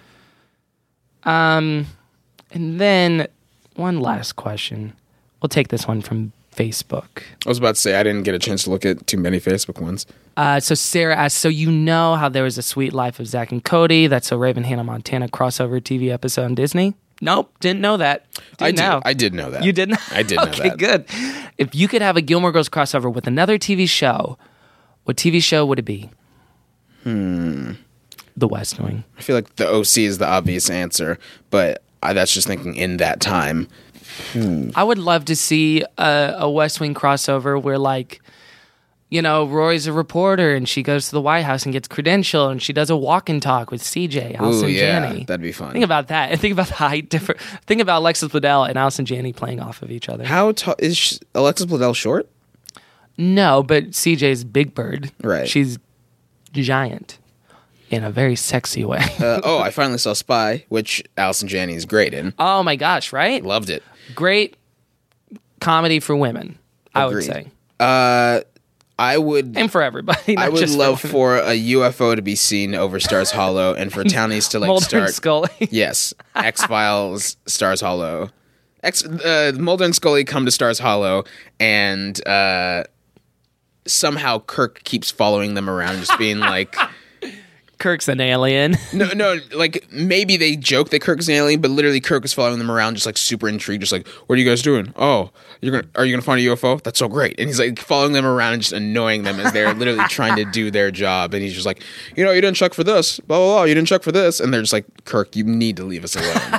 Um, and then one last question. We'll take this one from Facebook. I was about to say I didn't get a chance to look at too many Facebook ones. Uh, so Sarah asked, so you know how there was a Sweet Life of Zach and Cody, that's a Raven Hannah Montana crossover T V episode on Disney? Nope, didn't know that. Didn't I did. know. I did know that. You didn't? I did know okay, that. good. If you could have a Gilmore Girls crossover with another T V show, what T V show would it be? Hmm. The West Wing. I feel like the O C is the obvious answer, but I, that's just thinking in that time. I would love to see a, a West Wing crossover where, like, you know, Rory's a reporter and she goes to the White House and gets credentialed and she does a walk and talk with C J, Allison Ooh, yeah, Janney. that'd be fun. Think about that. And think about the height different. Think about Alexis Bledel and Allison Janney playing off of each other. How tall is sh- Alexis Bledel short? No, but C J's Big Bird. Right. She's giant in a very sexy way. uh, oh, I finally saw Spy, which Allison Janney is great in. Oh my gosh, right? Loved it. Great comedy for women, I would Agreed. say. Uh, I would. And for everybody. Not I would just love for, for a U F O to be seen over Stars Hollow, and for Townies to like Mulder start. and Scully. Yes, X Files, Stars Hollow. X uh, Mulder and Scully come to Stars Hollow, and uh, somehow Kirk keeps following them around, just being like. Kirk's an alien. No, no, like maybe they joke that Kirk's an alien, but literally Kirk is following them around, just like super intrigued, just like, "What are you guys doing? Oh, you're gonna are you gonna find a U F O? That's so great!" And he's like following them around and just annoying them as they're literally trying to do their job. And he's just like, "You know, you didn't check for this, blah blah blah. You didn't check for this," and they're just like, "Kirk, you need to leave us alone."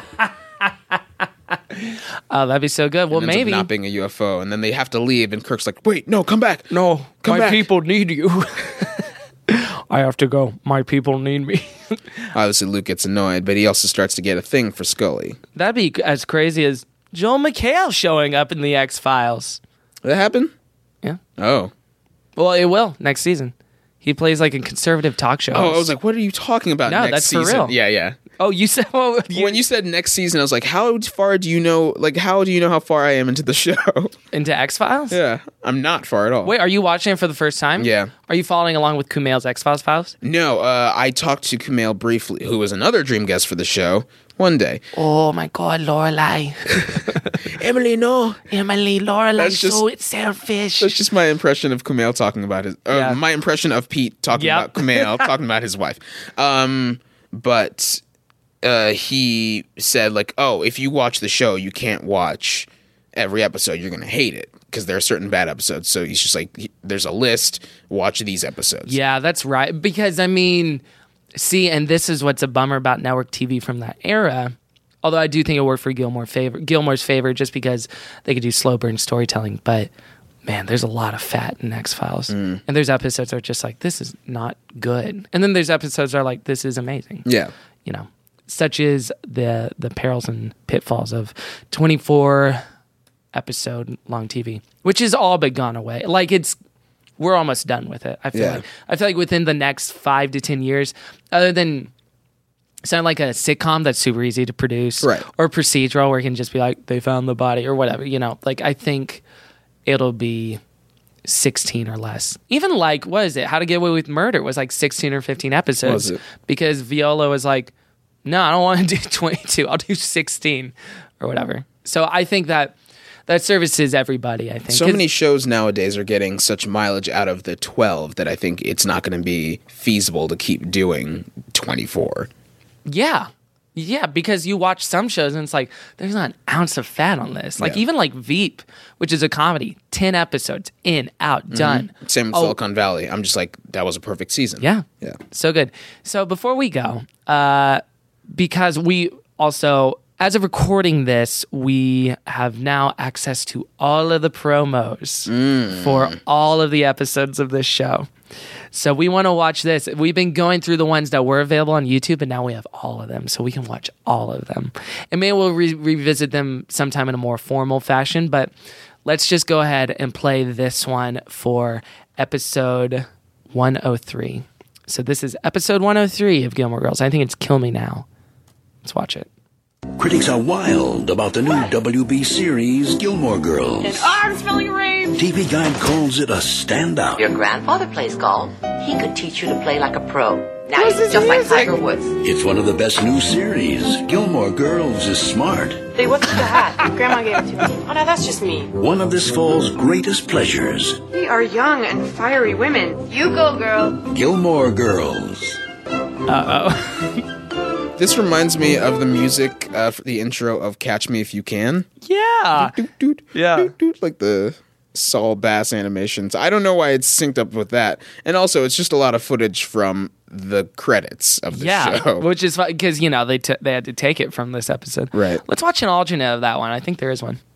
Oh, that'd be so good. Well, And ends up maybe. not being a U F O, and then they have to leave, and Kirk's like, "Wait, no, come back." No, Come my back. people need you. I have to go. My people need me. Obviously, Luke gets annoyed, but he also starts to get a thing for Scully. That'd be as crazy as Joel McHale showing up in the X-Files. Did that happen? Yeah. Oh. Well, it will next season. He plays like a conservative talk show. Oh, I was like, what are you talking about No, next that's for season? real. Yeah, yeah. oh, you said well, you, When you said next season, I was like, how far do you know, like, how do you know how far I am into the show? into X-Files? Yeah, I'm not far at all. Wait, are you watching it for the first time? Yeah. Are you following along with Kumail's X-Files files? No, uh, I talked to Kumail briefly, who was another dream guest for the show, one day. Oh my God, Lorelai. Emily, no. Emily, Lorelai, That's just- so selfish. That's just my impression of Kumail talking about his, uh, Yeah. my impression of Pete talking Yep. about Kumail talking about his wife. Um, but uh, he said, like, oh, if you watch the show, you can't watch every episode. You're going to hate it because there are certain bad episodes. So he's just like, he- there's a list. Watch these episodes. Yeah, that's right. Because, I mean, see, and this is what's a bummer about network T V from that era. Although I do think it worked for Gilmore favor, Gilmore's favor just because they could do slow burn storytelling. But, man, there's a lot of fat in X-Files. Mm. And there's episodes that are just like, this is not good. And then there's episodes that are like, this is amazing. Yeah. You know, such as the the perils and pitfalls of twenty-four episode long T V, which is all but gone away. Like it's, we're almost done with it. I feel Yeah. like I feel like within the next five to ten years, other than sound like a sitcom that's super easy to produce, Right. or procedural where it can just be like they found the body or whatever. You know, like I think it'll be sixteen or less. Even like what is it? How to Get Away with Murder was like sixteen or fifteen episodes. Was it? Because Viola was like, no, I don't want to do twenty-two. I'll do sixteen or whatever. So I think that that services everybody, I think. So 'Cause- many shows nowadays are getting such mileage out of the twelve that I think it's not going to be feasible to keep doing twenty-four. Yeah. Yeah, because you watch some shows and it's like, there's not an ounce of fat on this. Like, Yeah. even like Veep, which is a comedy, ten episodes, in, out, done. Same with Oh. Silicon Valley. I'm just like, that was a perfect season. Yeah. Yeah. So good. So before we go, uh, because we also, as of recording this, we have now access to all of the promos for all of the episodes of this show. So we want to watch this. We've been going through the ones that were available on YouTube, and now we have all of them, so we can watch all of them. And maybe we'll re- revisit them sometime in a more formal fashion, but let's just go ahead and play this one for episode one oh three. So this is episode one oh three of Gilmore Girls. I think it's Kill Me Now. Let's watch it. Critics are wild about the new W B series Gilmore Girls. And I'm smelling rain. T V Guide calls it a standout. Your grandfather plays golf. He could teach you to play like a pro. Now What's he's this just like music? Tiger Woods. It's one of the best new series. Gilmore Girls is smart. Hey, what's with the hat? Grandma gave it to me. Oh, no, that's just me. One of this fall's greatest pleasures. We are young and fiery women. You go, girl. Gilmore Girls. This reminds me of the music uh, for the intro of Catch Me If You Can. Yeah. Doot, doot, Yeah. doot, doot, like the Saul Bass animations. I don't know why it's synced up with that. And also, it's just a lot of footage from the credits of the Yeah, show. which is because, you know, they t- they had to take it from this episode. Right. Let's watch an alternate of that one. I think there is one.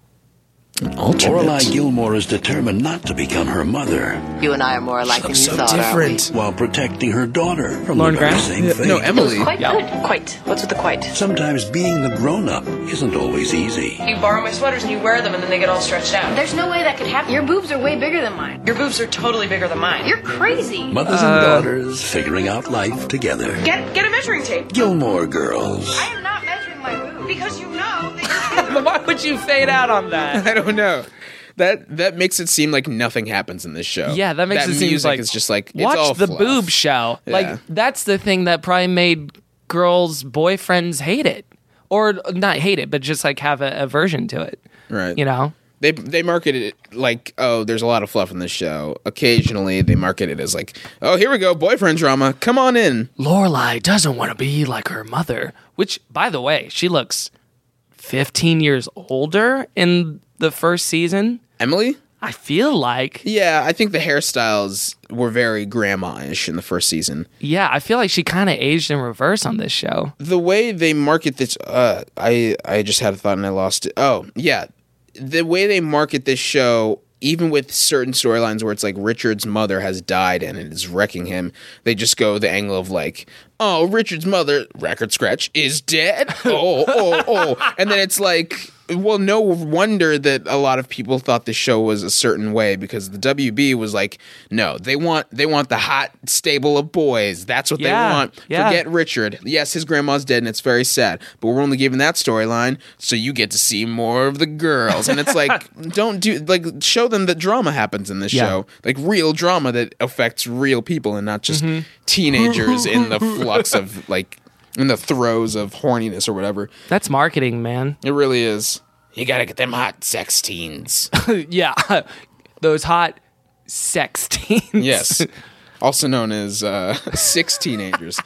Lorelai Gilmore is determined not to become her mother You and I are more alike than you so thought, different. while protecting her daughter from Lauren the very Graham? same Yeah, thing. no, aren't we? Emily. Quite Yeah. good. Quite. What's with the quite? Sometimes being the grown-up isn't always easy. You borrow my sweaters and you wear them and then they get all stretched out. There's no way that could happen. Your boobs are way bigger than mine. Your boobs are totally bigger than mine. You're crazy. Mothers and daughters figuring out life together. Get get a measuring tape. Gilmore Girls. I am not measuring my boobs. Because you know that But why would you fade out on that? I don't know. That that makes it seem like nothing happens in this show. Yeah, that makes it seem music like is just like it's watch all the fluff. boob show. Yeah. Like that's the thing that probably made girls' boyfriends hate it, or not hate it, but just like have a aversion to it. Right. You know. They they market it like, oh, there's a lot of fluff in this show. Occasionally, they market it as like, oh, here we go, boyfriend drama. Come on in. Lorelai doesn't want to be like her mother, which, by the way, she looks fifteen years older in the first season. Emily? I feel like, Yeah, I think the hairstyles were very grandma-ish in the first season. yeah, I feel like she kind of aged in reverse on this show. The way they market this, uh, I I just had a thought and I lost it. Oh, yeah. The way they market this show, even with certain storylines where it's like Richard's mother has died and it is wrecking him, they just go the angle of like, oh, Richard's mother, record scratch, is dead. Oh, oh, oh. And then it's like, well, no wonder that a lot of people thought the show was a certain way because the W B was like, no, they want they want the hot stable of boys. That's what Yeah, they want. yeah. Forget Richard. Yes, his grandma's dead and it's very sad, but we're only giving that storyline so you get to see more of the girls. And it's like, don't do like show them that drama happens in this Yeah. show, like real drama that affects real people and not just Mm-hmm. teenagers in the flux of like in the throes of horniness or whatever. That's marketing, man. It really is. You gotta get them hot sex teens. Yeah, those hot sex teens. Yes. Also known as uh, six teenagers.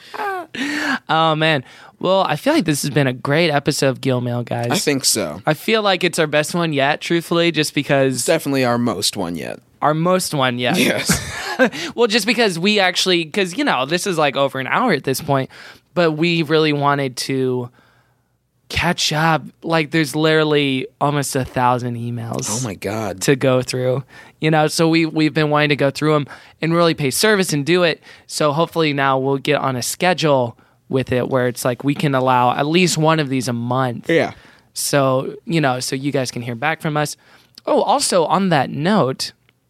Oh man. Well, I feel like this has been a great episode of Gilmail, guys. I think so. I feel like it's our best one yet, truthfully, just because Definitely our most one yet. our most one yet. Yes. Well, just because we actually, because, you know, this is like over an hour at this point, but we really wanted to catch up. Like, there's literally almost a thousand emails. Oh my God. To go through, you know, so we, we've been wanting to go through them and really pay service and do it. So hopefully now we'll get on a schedule with it where it's like we can allow at least one of these a month. Yeah. So, you know, so you guys can hear back from us. Oh, also on that note,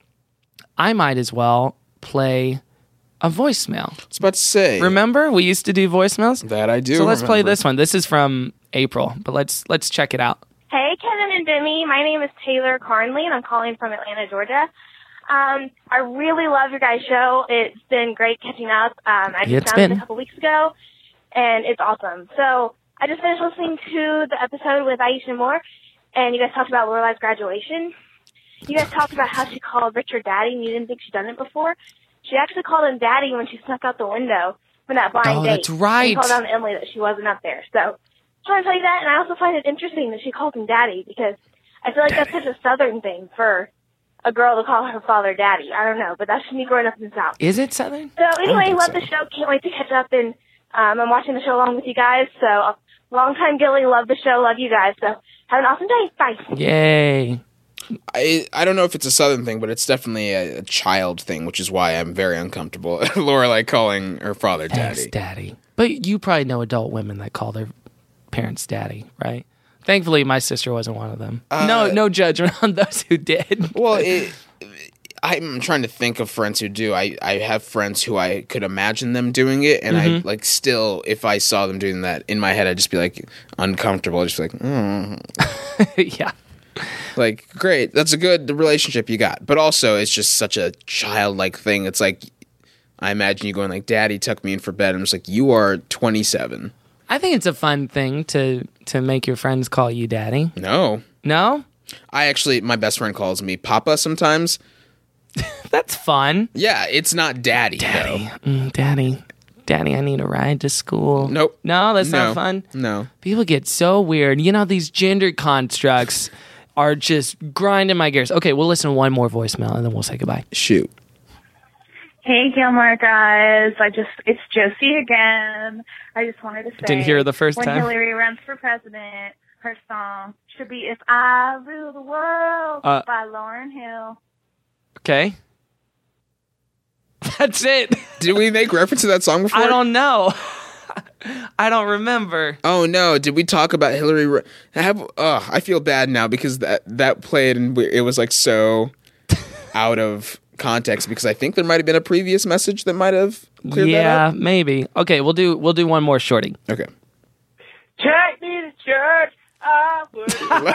I might as well play a voicemail. I was about to say. Remember, we used to do voicemails? That I do. So let's play remember. this one. This is from April, but let's let's check it out. Hey, Kevin and Demi. My name is Taylor Carnley, and I'm calling from Atlanta, Georgia. Um, I really love your guys' show. It's been great catching up. Um, I just It's found been. it a couple weeks ago, and it's awesome. So I just finished listening to the episode with Aisha Moore, and you guys talked about Lorelai's graduation. You guys talked about how she called Richard daddy, and you didn't think she'd done it before. She actually called him daddy when she snuck out the window from that blind Oh, date. that's right. And called down to Emily that she wasn't up there. So, I'm trying to tell you that, and I also find it interesting that she called him daddy, because I feel like that's such a Southern thing for a girl to call her father daddy. I don't know, but that's me growing up in the South. Is it Southern? So anyway, think love so. the show. Can't wait to catch up, and um, I'm watching the show along with you guys. So uh, long time Gilly, love the show, love you guys. So have an awesome day. Bye. Yay. I I don't know if it's a Southern thing, but it's definitely a, a child thing, which is why I'm very uncomfortable. Lorelai calling her father Thanks, daddy. daddy. But you probably know adult women that call their parents daddy, right? Thankfully, my sister wasn't one of them. Uh, no, no judgment on those who did. Well, it, I'm trying to think of friends who do. I, I have friends who I could imagine them doing it, and Mm-hmm. I like still, if I saw them doing that in my head, I'd just be like uncomfortable. I'd just be like, mm. Yeah. Like, great, that's a good relationship you got. But also, it's just such a childlike thing. It's like, I imagine you going like, Daddy tuck me in for bed. I'm just like, you are twenty-seven. I think it's a fun thing to to make your friends call you daddy. No. No? I actually, my best friend calls me Papa sometimes. That's fun. Yeah, it's not Daddy, Daddy. though. Mm, daddy. Daddy, I need a ride to school. Nope. No, that's No. not fun. No. People get so weird. You know, these gender constructs are just grinding my gears. Okay, we'll listen to one more voicemail and then we'll say goodbye. Shoot. Hey, Gilmore guys. I just, it's Josie again. I just wanted to say. Didn't hear her the first when time. Hillary runs for president, her song should be If I Rule the World Uh, by Lauryn Hill. Okay. That's it. Did we make reference to that song before? I don't know. I don't remember. Oh no! Did we talk about Hillary? Ro- Have oh, I feel bad now because that that played and we, it was like so out of context because I think there might have been a previous message that might have cleared Yeah, that maybe. Okay, we'll do we'll do one more shorty. up. Okay. Take me to church. I would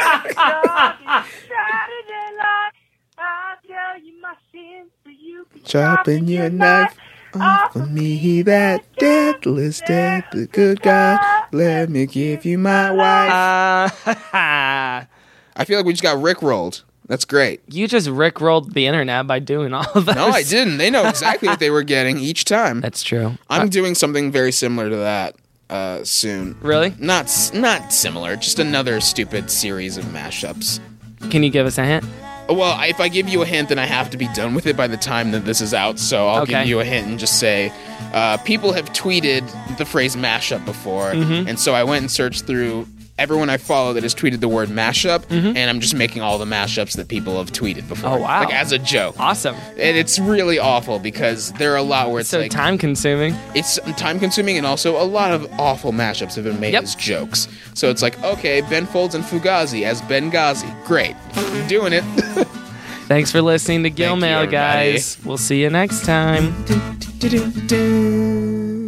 Saturday night. I'll tell you my sins so you can Chopping your knife off of me, that deathless death, the good God. Let me give you my wife. Uh, I feel like we just got rickrolled. That's great. you just rickrolled the internet by doing all of that. No, I didn't. They know exactly what they were getting each time. That's true. I'm doing something very similar to that uh, soon. Really? Not s- not similar, just another stupid series of mashups. Can you give us a hint? Well, I- if I give you a hint, then I have to be done with it by the time that this is out. So I'll Okay. give you a hint and just say, uh, people have tweeted the phrase mashup before, Mm-hmm. and so I went and searched through everyone I follow that has tweeted the word mashup, and I'm just making all the mashups that people have tweeted before. Mm-hmm. Oh, wow. Like as a joke. Awesome. And it's really awful because there are a lot where it's So like time consuming. it's time consuming and also a lot of awful mashups have been made Yep. as jokes. So it's like, okay, Ben Folds and Fugazi as Benghazi. Great. I'm doing it. Thanks for listening to Gill Thank you, Mail, everybody. guys. We'll see you next time. Do-do-do-do.